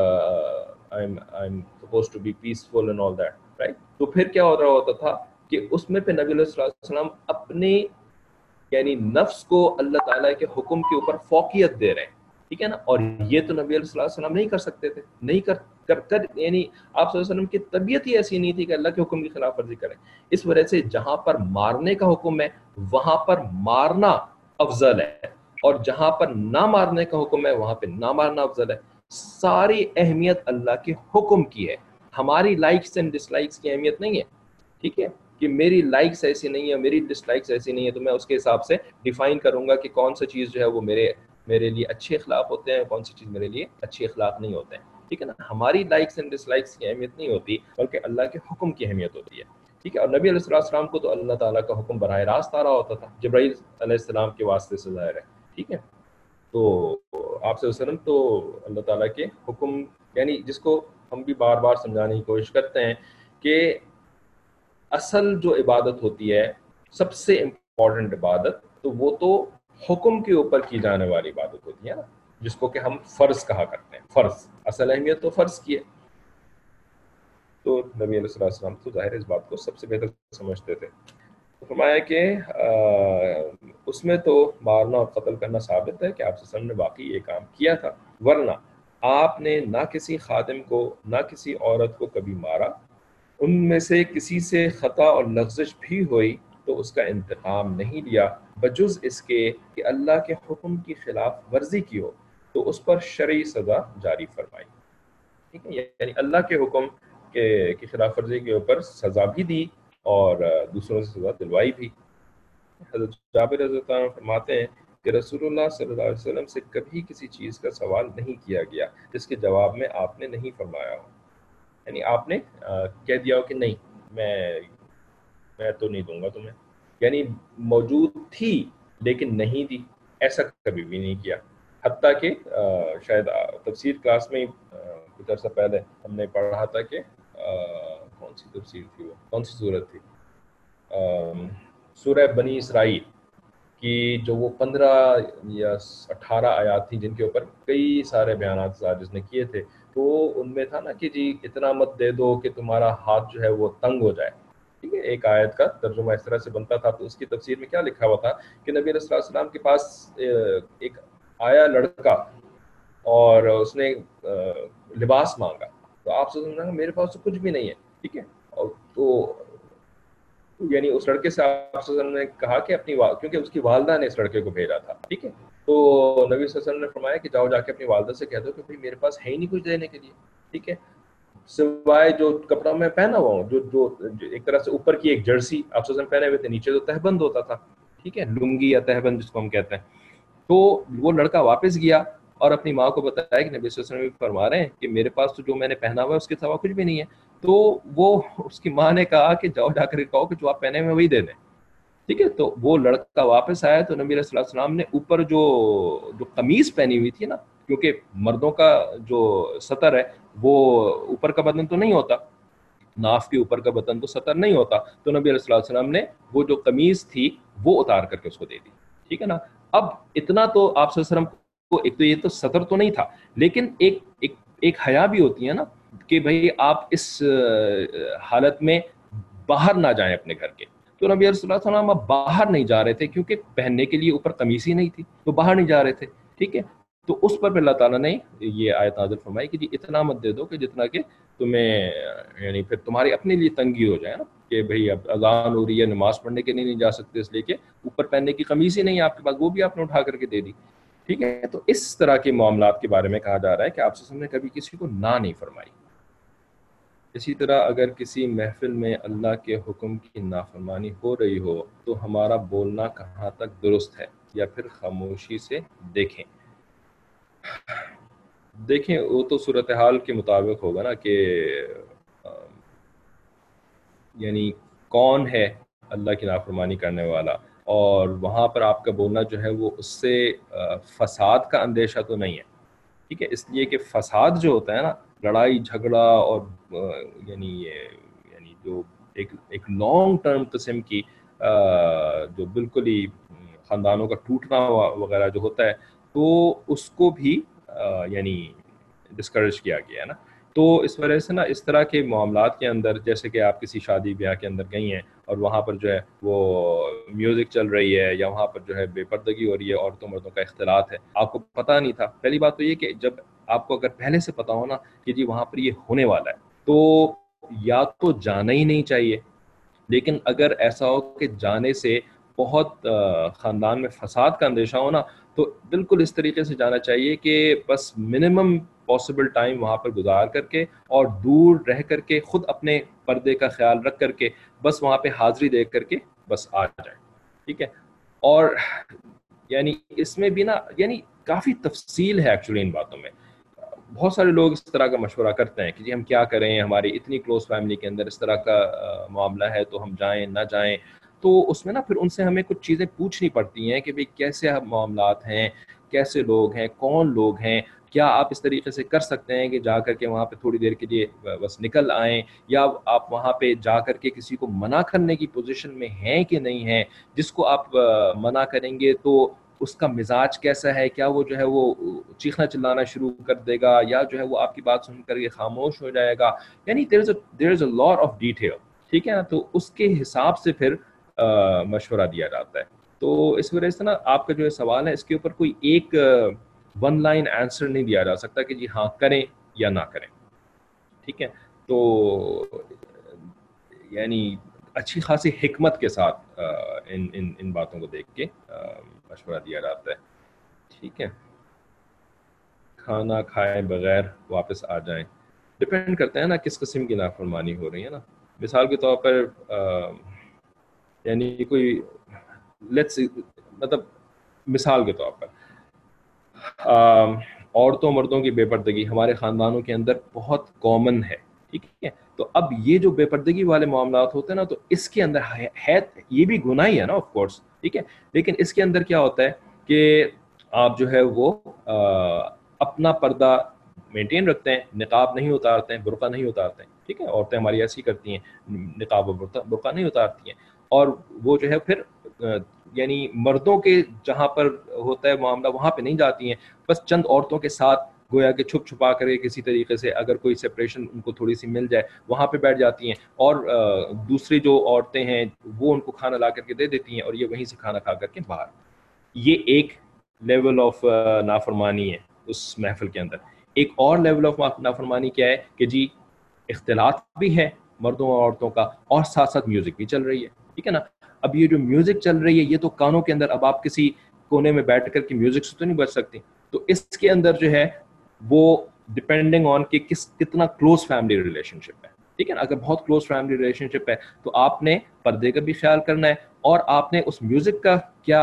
I'm supposed to be peaceful and all that, right؟ تو پھر کیا ہو رہا ہوتا تھا کہ اس میں پہ نبی علیہ السلام اپنے یعنی نفس کو اللہ تعالیٰ کے حکم کے اوپر فوقیت دے رہے ہیں. ٹھیک ہے نا، اور یہ تو نبی علیہ السلام نہیں کر سکتے تھے، نہیں کر یعنی آپ صلی اللہ علیہ وسلم کی طبیعت ہی ایسی نہیں تھی کہ اللہ کے حکم کی خلاف ورزی کریں. اس وجہ سے جہاں پر مارنے کا حکم ہے وہاں پر مارنا افضل ہے، اور جہاں پر نہ مارنے کا حکم ہے وہاں پہ نہ مارنا افضل ہے. ساری اہمیت اللہ کے حکم کی ہے، ہماری لائکس اینڈ ڈس لائکس کی اہمیت نہیں ہے. ٹھیک ہے، کہ میری لائکس ایسی نہیں ہے، میری ڈس لائکس ایسی نہیں ہے، تو میں اس کے حساب سے ڈیفائن کروں گا کہ کون سا چیز جو ہے وہ میرے لیے اچھے اخلاق ہوتے ہیں، کون سی چیز میرے لیے اچھے اخلاق نہیں ہوتے ہیں. ٹھیک ہے نا، ہماری لائکس اینڈ ڈس لائکس کی اہمیت نہیں ہوتی بلکہ اللہ کے حکم کی اہمیت ہوتی ہے. ٹھیک ہے، اور نبی علیہ السلام کو تو اللہ تعالیٰ کا حکم براہ راست آ رہا ہوتا تھا جبرائیل علیہ السلام کے واسطے سے ظاہر ہے. ٹھیک ہے، تو آپ صلی اللہ علیہ وسلم تو اللہ تعالیٰ کے حکم، یعنی جس کو ہم بھی بار بار سمجھانے کی کوشش کرتے ہیں کہ اصل جو عبادت ہوتی ہے، سب سے امپورٹنٹ عبادت، تو وہ تو حکم کے اوپر کی جانے والی عبادت ہوتی ہے نا، جس کو کہ ہم فرض کہا کرتے ہیں. فرض، اصل اہمیت تو فرض کی ہے. تو نبی علیہ السلام تو ظاہر اس بات کو سب سے بہتر سمجھتے تھے. فرمایا کہ اس میں تو مارنا اور قتل کرنا ثابت ہے کہ آپ صلی اللہ علیہ وسلم نے واقعی یہ کام کیا تھا، ورنہ آپ نے نہ کسی خادم کو نہ کسی عورت کو کبھی مارا. ان میں سے کسی سے خطا اور لغزش بھی ہوئی تو اس کا انتقام نہیں لیا بجز اس کے کہ اللہ کے حکم کی خلاف ورزی کی ہو تو اس پر شرعی سزا جاری فرمائی. ٹھیک ہے، یعنی اللہ کے حکم کی خلاف ورزی کے اوپر سزا بھی دی اور دوسروں سے سزا دلوائی بھی. حضرت جابر رضی اللہ عنہ فرماتے ہیں کہ رسول اللہ صلی اللہ علیہ وسلم سے کبھی کسی چیز کا سوال نہیں کیا گیا جس کے جواب میں آپ نے نہیں فرمایا ہو، یعنی آپ نے کہہ دیا ہو کہ نہیں میں تو نہیں دوں گا تمہیں، یعنی موجود تھی لیکن نہیں دی، ایسا کبھی بھی نہیں کیا. حتیٰ کہ شاید تفسیر کلاس میں کچھ عرصہ پہلے ہم نے پڑھا تھا کہ کون سی تفسیر تھی، وہ کون سی صورت تھی، सूरह बनी इसराइल कि जो वो 15 या 18 आयात थी जिनके ऊपर कई सारे बयानात जिसने किए थे, तो उनमें था ना कि जी इतना मत दे दो कि तुम्हारा हाथ जो है वो तंग हो जाए। ठीक है, एक आयत का तर्जुमा इस तरह से बनता था। तो उसकी तफसीर में क्या लिखा हुआ था कि नबी अलैहि सल्लम के पास एक आया लड़का और उसने लिबास मांगा, तो आप सल्लल्लाहु अलैहि वसल्लम ने कहा मेरे पास तो कुछ भी नहीं है। ठीक है, और तो यानी उस लड़के से आप सल्लल्लाहु अलैहि वसल्लम ने कहा कि अपनी क्योंकि उसकी वालदा ने इस लड़के को भेजा था। ठीक है, तो नबी सल्लल्लाहु अलैहि वसल्लम ने फरमाया कि जाओ जाके अपनी वालदा से कह दो कि भाई मेरे पास है ही नहीं कुछ देने के लिए। ठीक है, सिवाय जो कपड़ा मैं पहना हुआ हूँ, जो एक तरह से ऊपर की एक जर्सी आप सल्लल्लाहु अलैहि वसल्लम पहने हुए थे, नीचे तो तहबंद होता था। ठीक है, लुंगी या तहबंद जिसको हम कहते हैं। तो वो लड़का वापस गया और अपनी माँ को बताया कि नबी सल्लल्लाहु अलैहि वसल्लम फरमा रहे हैं कि मेरे पास तो जो मैंने पहना हुआ है उसके सिवा कुछ भी नहीं है। तो वो उसकी माँ ने कहा कि जाओ जाकर कहो कि जो आप पहने हुए वही दे दें। ठीक है, तो वो लड़का वापस आया तो नबी सल्लल्लाहु अलैहि वसल्लम ने ऊपर जो जो कमीज पहनी हुई थी ना, क्योंकि मर्दों का जो सतर है वो ऊपर का बदन तो नहीं होता, नाफ के ऊपर का बटन तो सतर नहीं होता, तो नबी अलैहि वसल्लम ने वो जो कमीज थी वो उतार करके उसको दे दी। ठीक है ना, अब इतना तो आप सल्लल्लाहु अलैहि वसल्लम को, एक तो ये तो सतर तो नहीं था, लेकिन एक एक एक हया भी होती है ना कि भाई आप इस हालत में बाहर ना जाएं अपने घर के। तो नबी सल्लल्लाहु अलैहि वसल्लम अब बाहर नहीं जा रहे थे क्योंकि पहनने के लिए ऊपर कमीज ही नहीं थी, तो बाहर नहीं जा रहे थे। ठीक है, तो उस पर अल्लाह ताला ने ये आयत नाज़िल फरमाई कि जी इतना मत दे दो कि जितना कि तुम्हें यानी फिर तुम्हारी अपने लिए तंगी हो जाए ना, कि भाई अब अजान हो रही है, नमाज पढ़ने के लिए नहीं जा सकते इसलिए कि ऊपर पहनने की कमीज ही नहीं है आपके पास, वो भी आपने उठा करके दे दी। ठीक है, तो इस तरह के मामलात के बारे में कहा जा रहा है कि आपसे ने कभी किसी को ना नहीं फरमाई। इसी तरह अगर किसी महफिल में अल्लाह के हुक्म की नाफरमानी हो रही हो तो हमारा बोलना कहाँ तक दुरुस्त है, या फिर खामोशी से देखें। देखें, वो तो सूरत हाल के मुताबिक होगा ना कि यानी कौन है अल्लाह की नाफरमानी करने वाला, और वहाँ पर आपका बोलना जो है वो उससे फसाद का अंदेशा तो नहीं है। ठीक है, इसलिए कि फसाद जो होता है ना, लड़ाई झगड़ा और यानी ये यानी जो एक एक लॉन्ग टर्म किस्म की जो बिल्कुल ही ख़ानदानों का टूटना वगैरह जो होता है, तो उसको भी यानी डिस्करेज किया गया है ना। तो इस वजह से ना इस तरह के मामलात के अंदर, जैसे कि आप किसी शादी ब्याह के अंदर गई हैं और वहाँ पर जो है वो म्यूज़िक चल रही है या वहाँ पर जो है बेपर्दगी हो रही है, औरतों मर्दों का इख्तिलात है, आपको पता नहीं था। पहली बात तो ये कि जब आपको अगर पहले से पता हो ना कि जी वहाँ पर ये होने वाला है, तो या तो जाना ही नहीं चाहिए। लेकिन अगर ऐसा हो कि जाने से बहुत ख़ानदान में फसाद का अंदेशा हो ना, तो बिल्कुल इस तरीके से जाना चाहिए कि बस मिनिमम पॉसिबल टाइम वहाँ पर गुजार करके और दूर रह करके खुद अपने पर्दे का ख्याल रख करके बस वहाँ पे हाज़िरी दे करके बस आ जाए। ठीक है, और यानी इसमें भी ना यानी काफ़ी तफसील है एक्चुअली इन बातों में। बहुत सारे लोग इस तरह का मशवरा करते हैं कि जी हम क्या करें, हमारी इतनी क्लोज फैमिली के अंदर इस तरह का मामला है, तो हम जाएं ना जाएं। तो उसमें ना फिर उनसे हमें कुछ चीज़ें पूछनी पड़ती हैं कि भाई कैसे मामलात हैं, कैसे लोग हैं, कौन लोग हैं, क्या आप इस तरीके से कर सकते हैं कि जा करके वहाँ पे थोड़ी देर के लिए बस निकल आएँ, या आप वहाँ पे जा करके किसी को मना करने की पोजीशन में हैं कि नहीं हैं। जिसको आप मना करेंगे तो उसका मिजाज कैसा है, क्या वो जो है वो चीखना चिल्लाना शुरू कर देगा, या जो है वो आपकी बात सुनकर ये खामोश हो जाएगा। यानी there is a lot of detail. ठीक है ना, तो उसके हिसाब से फिर मशवरा दिया जाता है। तो इस वजह से ना आपका जो है सवाल है, इसके ऊपर कोई एक वन लाइन आंसर नहीं दिया जा सकता कि जी हाँ करें या ना करें। ठीक है, तो यानी अच्छी खासी हिकमत के साथ इन इन इन बातों को देख के मशवरा दिया जाता है। ठीक है, खाना खाए बगैर वापस आ जाएं, डिपेंड करते हैं ना किस किस्म की नाफरमानी हो रही है ना। मिसाल के तौर पर यानी कोई लेट्स मतलब मिसाल के तौर पर औरतों मर्दों की बेपर्दगी हमारे ख़ानदानों के अंदर बहुत कॉमन है। ठीक है, तो अब ये जो बेपर्दगी वाले मामलात होते हैं ना, तो इसके अंदर है ये भी गुनाह ही है ना ऑफ कोर्स। ठीक है, लेकिन इसके अंदर क्या होता है कि आप जो है वो अपना पर्दा मेंटेन रखते हैं, निकाब नहीं उतारते हैं, बुर्का नहीं उतारते हैं। ठीक है, औरतें हमारी ऐसी करती हैं, निकाब और बुर्का नहीं उतारती हैं। اور وہ جو ہے پھر یعنی مردوں کے جہاں پر ہوتا ہے معاملہ وہاں پہ نہیں جاتی ہیں، بس چند عورتوں کے ساتھ گویا کہ چھپ چھپا کر کسی طریقے سے اگر کوئی سپریشن ان کو تھوڑی سی مل جائے وہاں پہ بیٹھ جاتی ہیں، اور دوسری جو عورتیں ہیں وہ ان کو کھانا لا کر کے دے دیتی ہیں اور یہ وہیں سے کھانا کھا کر کے باہر. یہ ایک لیول آف نافرمانی ہے اس محفل کے اندر. ایک اور لیول آف نافرمانی کیا ہے کہ جی اختلاط بھی ہے مردوں اور عورتوں کا، اور ساتھ ساتھ میوزک بھی چل رہی ہے. ٹھیک ہے نا. اب یہ جو میوزک چل رہی ہے یہ تو کانوں کے اندر، اب آپ کسی کونے میں بیٹھ کر کے میوزک سے تو نہیں بچ سکتی، تو اس کے اندر جو ہے وہ ڈپینڈنگ آن کہ کتنا کلوز فیملی ریلیشن شپ ہے. ٹھیک ہے نا. اگر بہت کلوز فیملی ریلیشن شپ ہے تو آپ نے پردے کا بھی خیال کرنا ہے، اور آپ نے اس میوزک کا کیا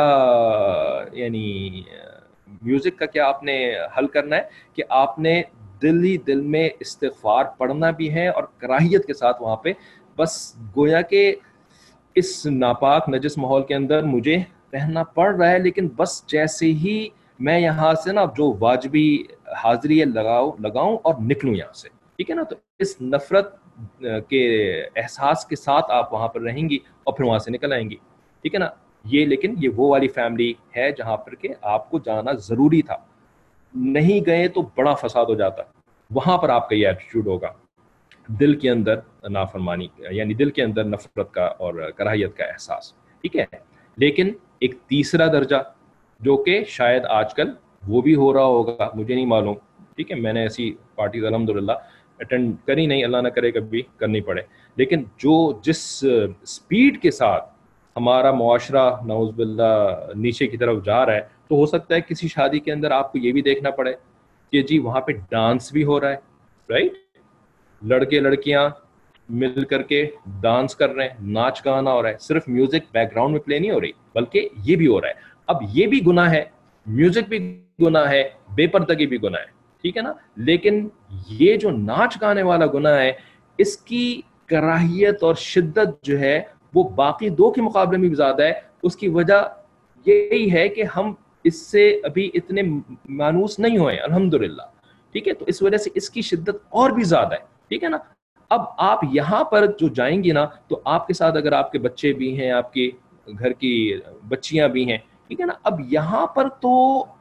یعنی میوزک کا کیا آپ نے حل کرنا ہے کہ آپ نے دل ہی دل میں استغفار پڑھنا بھی ہے، اور کراہیت کے ساتھ وہاں پہ بس گویا کہ اس ناپاک نجس ماحول کے اندر مجھے رہنا پڑ رہا ہے، لیکن بس جیسے ہی میں یہاں سے نا جو واجبی حاضری ہے لگاؤں اور نکلوں یہاں سے. ٹھیک ہے نا. تو اس نفرت کے احساس کے ساتھ آپ وہاں پر رہیں گی اور پھر وہاں سے نکل آئیں گی. ٹھیک ہے نا. لیکن یہ وہ والی فیملی ہے جہاں پر کہ آپ کو جانا ضروری تھا، نہیں گئے تو بڑا فساد ہو جاتا. وہاں پر آپ کا یہ ایٹیٹیوڈ ہوگا، دل کے اندر نافرمانی یعنی دل کے اندر نفرت کا اور کراہیت کا احساس. ٹھیک ہے. لیکن ایک تیسرا درجہ جو کہ شاید آج کل وہ بھی ہو رہا ہوگا، مجھے نہیں معلوم. ٹھیک ہے. میں نے ایسی پارٹیز الحمدللہ اٹینڈ کری نہیں، اللہ نہ کرے کبھی کرنی پڑے، لیکن جس سپیڈ کے ساتھ ہمارا معاشرہ نعوذ باللہ نیچے کی طرف جا رہا ہے، تو ہو سکتا ہے کسی شادی کے اندر آپ کو یہ بھی دیکھنا پڑے کہ جی وہاں پہ ڈانس بھی ہو رہا ہے. رائٹ. لڑکے لڑکیاں مل کر کے ڈانس کر رہے ہیں، ناچ گانا ہو رہا ہے، صرف میوزک بیک گراؤنڈ میں پلے نہیں ہو رہی بلکہ یہ بھی ہو رہا ہے. اب یہ بھی گناہ ہے، میوزک بھی گناہ ہے، بے پردگی بھی گناہ ہے. ٹھیک ہے نا. لیکن یہ جو ناچ گانے والا گناہ ہے اس کی کراہیت اور شدت جو ہے وہ باقی دو کے مقابلے میں بھی زیادہ ہے. اس کی وجہ یہی ہے کہ ہم اس سے ابھی اتنے مانوس نہیں ہوئے الحمدللہ. ٹھیک ہے. تو اس وجہ سے اس کی شدت اور بھی زیادہ ہے. ٹھیک ہے نا. اب آپ یہاں پر جو جائیں گی نا تو آپ کے ساتھ اگر آپ کے بچے بھی ہیں، آپ کے گھر کی بچیاں بھی ہیں، ٹھیک ہے نا. اب یہاں پر تو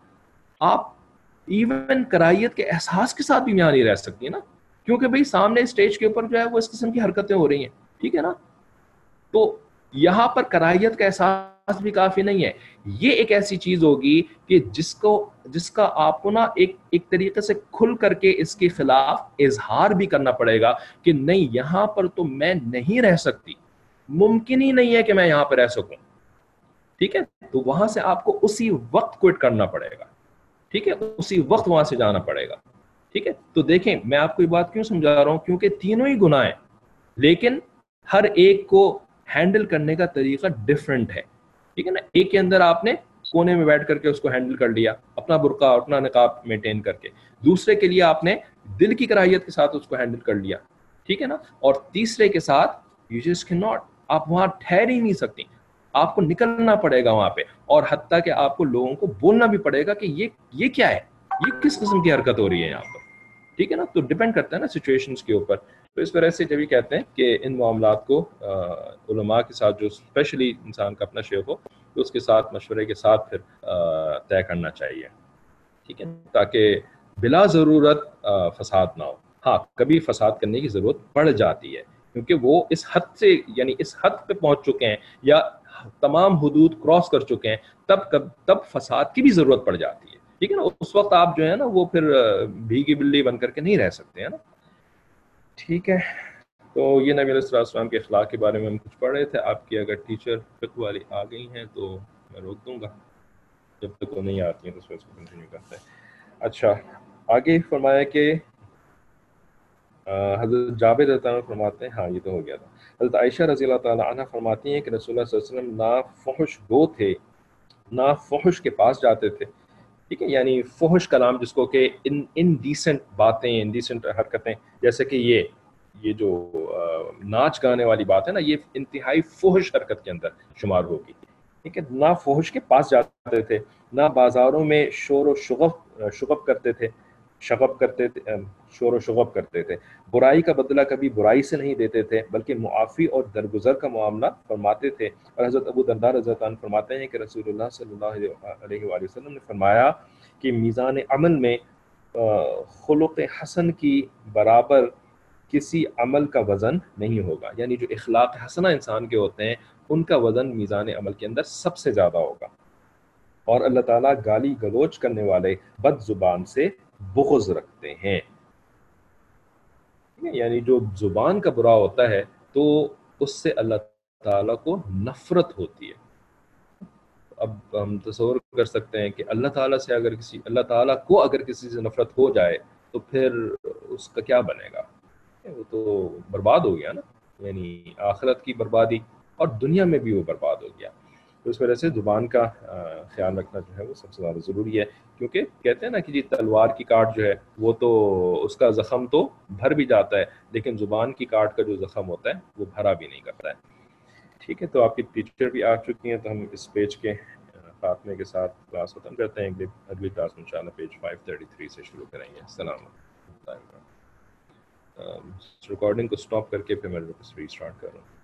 آپ ایون کرائیت کے احساس کے ساتھ بھی یہاں نہیں رہ سکتی نا، کیونکہ بھئی سامنے اسٹیج کے اوپر جو ہے وہ اس قسم کی حرکتیں ہو رہی ہیں. ٹھیک ہے نا. تو یہاں پر کرائیت کا احساس بھی کافی نہیں ہے. یہ ایک ایسی چیز ہوگی کہ جس کا آپ کو نا ایک طریقے سے کھل کر کے اس کے خلاف اظہار بھی کرنا پڑے گا کہ نہیں یہاں پر تو میں نہیں رہ سکتی، ممکن ہی نہیں ہے کہ میں یہاں پر رہ سکوں. ٹھیک ہے. تو وہاں سے آپ کو اسی وقت کوئٹ کرنا پڑے گا. ٹھیک ہے. اسی وقت وہاں سے جانا پڑے گا. ٹھیک ہے. تو دیکھیں میں آپ کو یہ بات کیوں سمجھا رہا ہوں، کیونکہ تینوں ہی گناہ ہیں لیکن ہر ایک کو ہینڈل کرنے کا طریقہ ڈفرینٹ ہے. ٹھیک ہے نا. ایک کے اندر آپ نے کونے میں بیٹھ کر کے اس کو ہینڈل کر لیا اپنا برقع اپنا نقاب مینٹین کر کے، دوسرے کے لیے آپ نے دل کی کراہیت کے ساتھ اس کو ہینڈل کر لیا. ٹھیک ہے نا. اور تیسرے کے ساتھ یو جسٹ کین ناٹ، آپ وہاں ٹھہر ہی نہیں سکتی، آپ کو نکلنا پڑے گا وہاں پہ، اور حتیٰ کہ آپ کو لوگوں کو بولنا بھی پڑے گا کہ یہ کیا ہے، یہ کس قسم کی حرکت ہو رہی ہے یہاں پر. ٹھیک ہے نا. تو ڈیپینڈ کرتا ہے نا سچویشنز کے اوپر. تو اس وجہ سے جب یہ کہتے ہیں کہ ان معاملات کو علماء کے ساتھ جو اسپیشلی انسان کا اپنا شیخ ہو تو اس کے ساتھ مشورے کے ساتھ پھر طے کرنا چاہیے. ٹھیک ہے. تاکہ بلا ضرورت فساد نہ ہو. ہاں کبھی فساد کرنے کی ضرورت پڑ جاتی ہے کیونکہ وہ اس حد سے یعنی اس حد پہ پہنچ چکے ہیں یا تمام حدود کراس کر چکے ہیں، تب فساد کی بھی ضرورت پڑ جاتی ہے. ٹھیک ہے نا. اس وقت آپ جو ہے نا وہ پھر بھیگی بلی بن کر کے نہیں رہ سکتے ہیں نا. ٹھیک ہے. تو یہ نبی علیہ السلام کے اخلاق کے بارے میں ہم کچھ پڑھ رہے تھے. آپ کی اگر ٹیچر فقہ والی آ گئی ہیں تو میں روک دوں گا، جب تک وہ نہیں آتی ہیں تو اس کو کنٹینیو کرتے ہیں. اچھا آگے فرمایا کہ حضرت جابر رضی اللہ عنہ فرماتے ہیں، ہاں یہ تو ہو گیا تھا. حضرت عائشہ رضی اللہ تعالیٰ عنہ فرماتی ہیں کہ رسول اللہ صلی اللہ علیہ وسلم نافحش گو تھے، نافحش کے پاس جاتے تھے. ٹھیک ہے. یعنی فحش کلام جس کو کہ انڈیسنٹ باتیں، انڈیسنٹ حرکتیں، جیسے کہ یہ جو ناچ گانے والی بات ہے نا، یہ انتہائی فحش حرکت کے اندر شمار ہوگی. ٹھیک ہے. نہ فحش کے پاس جاتے تھے، نہ بازاروں میں شور و شغب کرتے تھے. شغب کرتے تھے، شور و شغب کرتے تھے، برائی کا بدلہ کبھی برائی سے نہیں دیتے تھے بلکہ معافی اور درگزر کا معاملہ فرماتے تھے۔ اور حضرت ابو درداء رضی اللہ عنہ فرماتے ہیں کہ رسول اللہ صلی اللہ علیہ وآلہ وسلم نے فرمایا کہ میزان عمل میں خلق حسن کی برابر کسی عمل کا وزن نہیں ہوگا، یعنی جو اخلاق حسنہ انسان کے ہوتے ہیں ان کا وزن میزان عمل کے اندر سب سے زیادہ ہوگا۔ اور اللہ تعالیٰ گالی گلوچ کرنے والے بد زبان سے بغض رکھتے ہیں، یعنی جو زبان کا برا ہوتا ہے تو اس سے اللہ تعالیٰ کو نفرت ہوتی ہے۔ اب ہم تصور کر سکتے ہیں کہ اللہ تعالیٰ کو اگر کسی سے نفرت ہو جائے تو پھر اس کا کیا بنے گا؟ وہ تو برباد ہو گیا نا، یعنی آخرت کی بربادی اور دنیا میں بھی وہ برباد ہو گیا۔ تو اس وجہ سے زبان کا خیال رکھنا جو ہے وہ سب سے زیادہ ضروری ہے، کیونکہ کہتے ہیں نا کہ جی تلوار کی کاٹ جو ہے وہ تو اس کا زخم تو بھر بھی جاتا ہے، لیکن زبان کی کاٹ کا جو زخم ہوتا ہے وہ بھرا بھی نہیں کرتا ہے۔ ٹھیک ہے، تو آپ کی ٹیچر بھی آ چکی ہیں، تو ہم اس پیج کے خاتمے کے ساتھ کلاس ختم کرتے ہیں۔ اگلی کلاس میں انشاءاللہ پیج 533 سے شروع کریں گے۔ السلام علیکم۔ ریکارڈنگ کو سٹاپ کر کے پھر میں ری اسٹارٹ کر رہا ہوں۔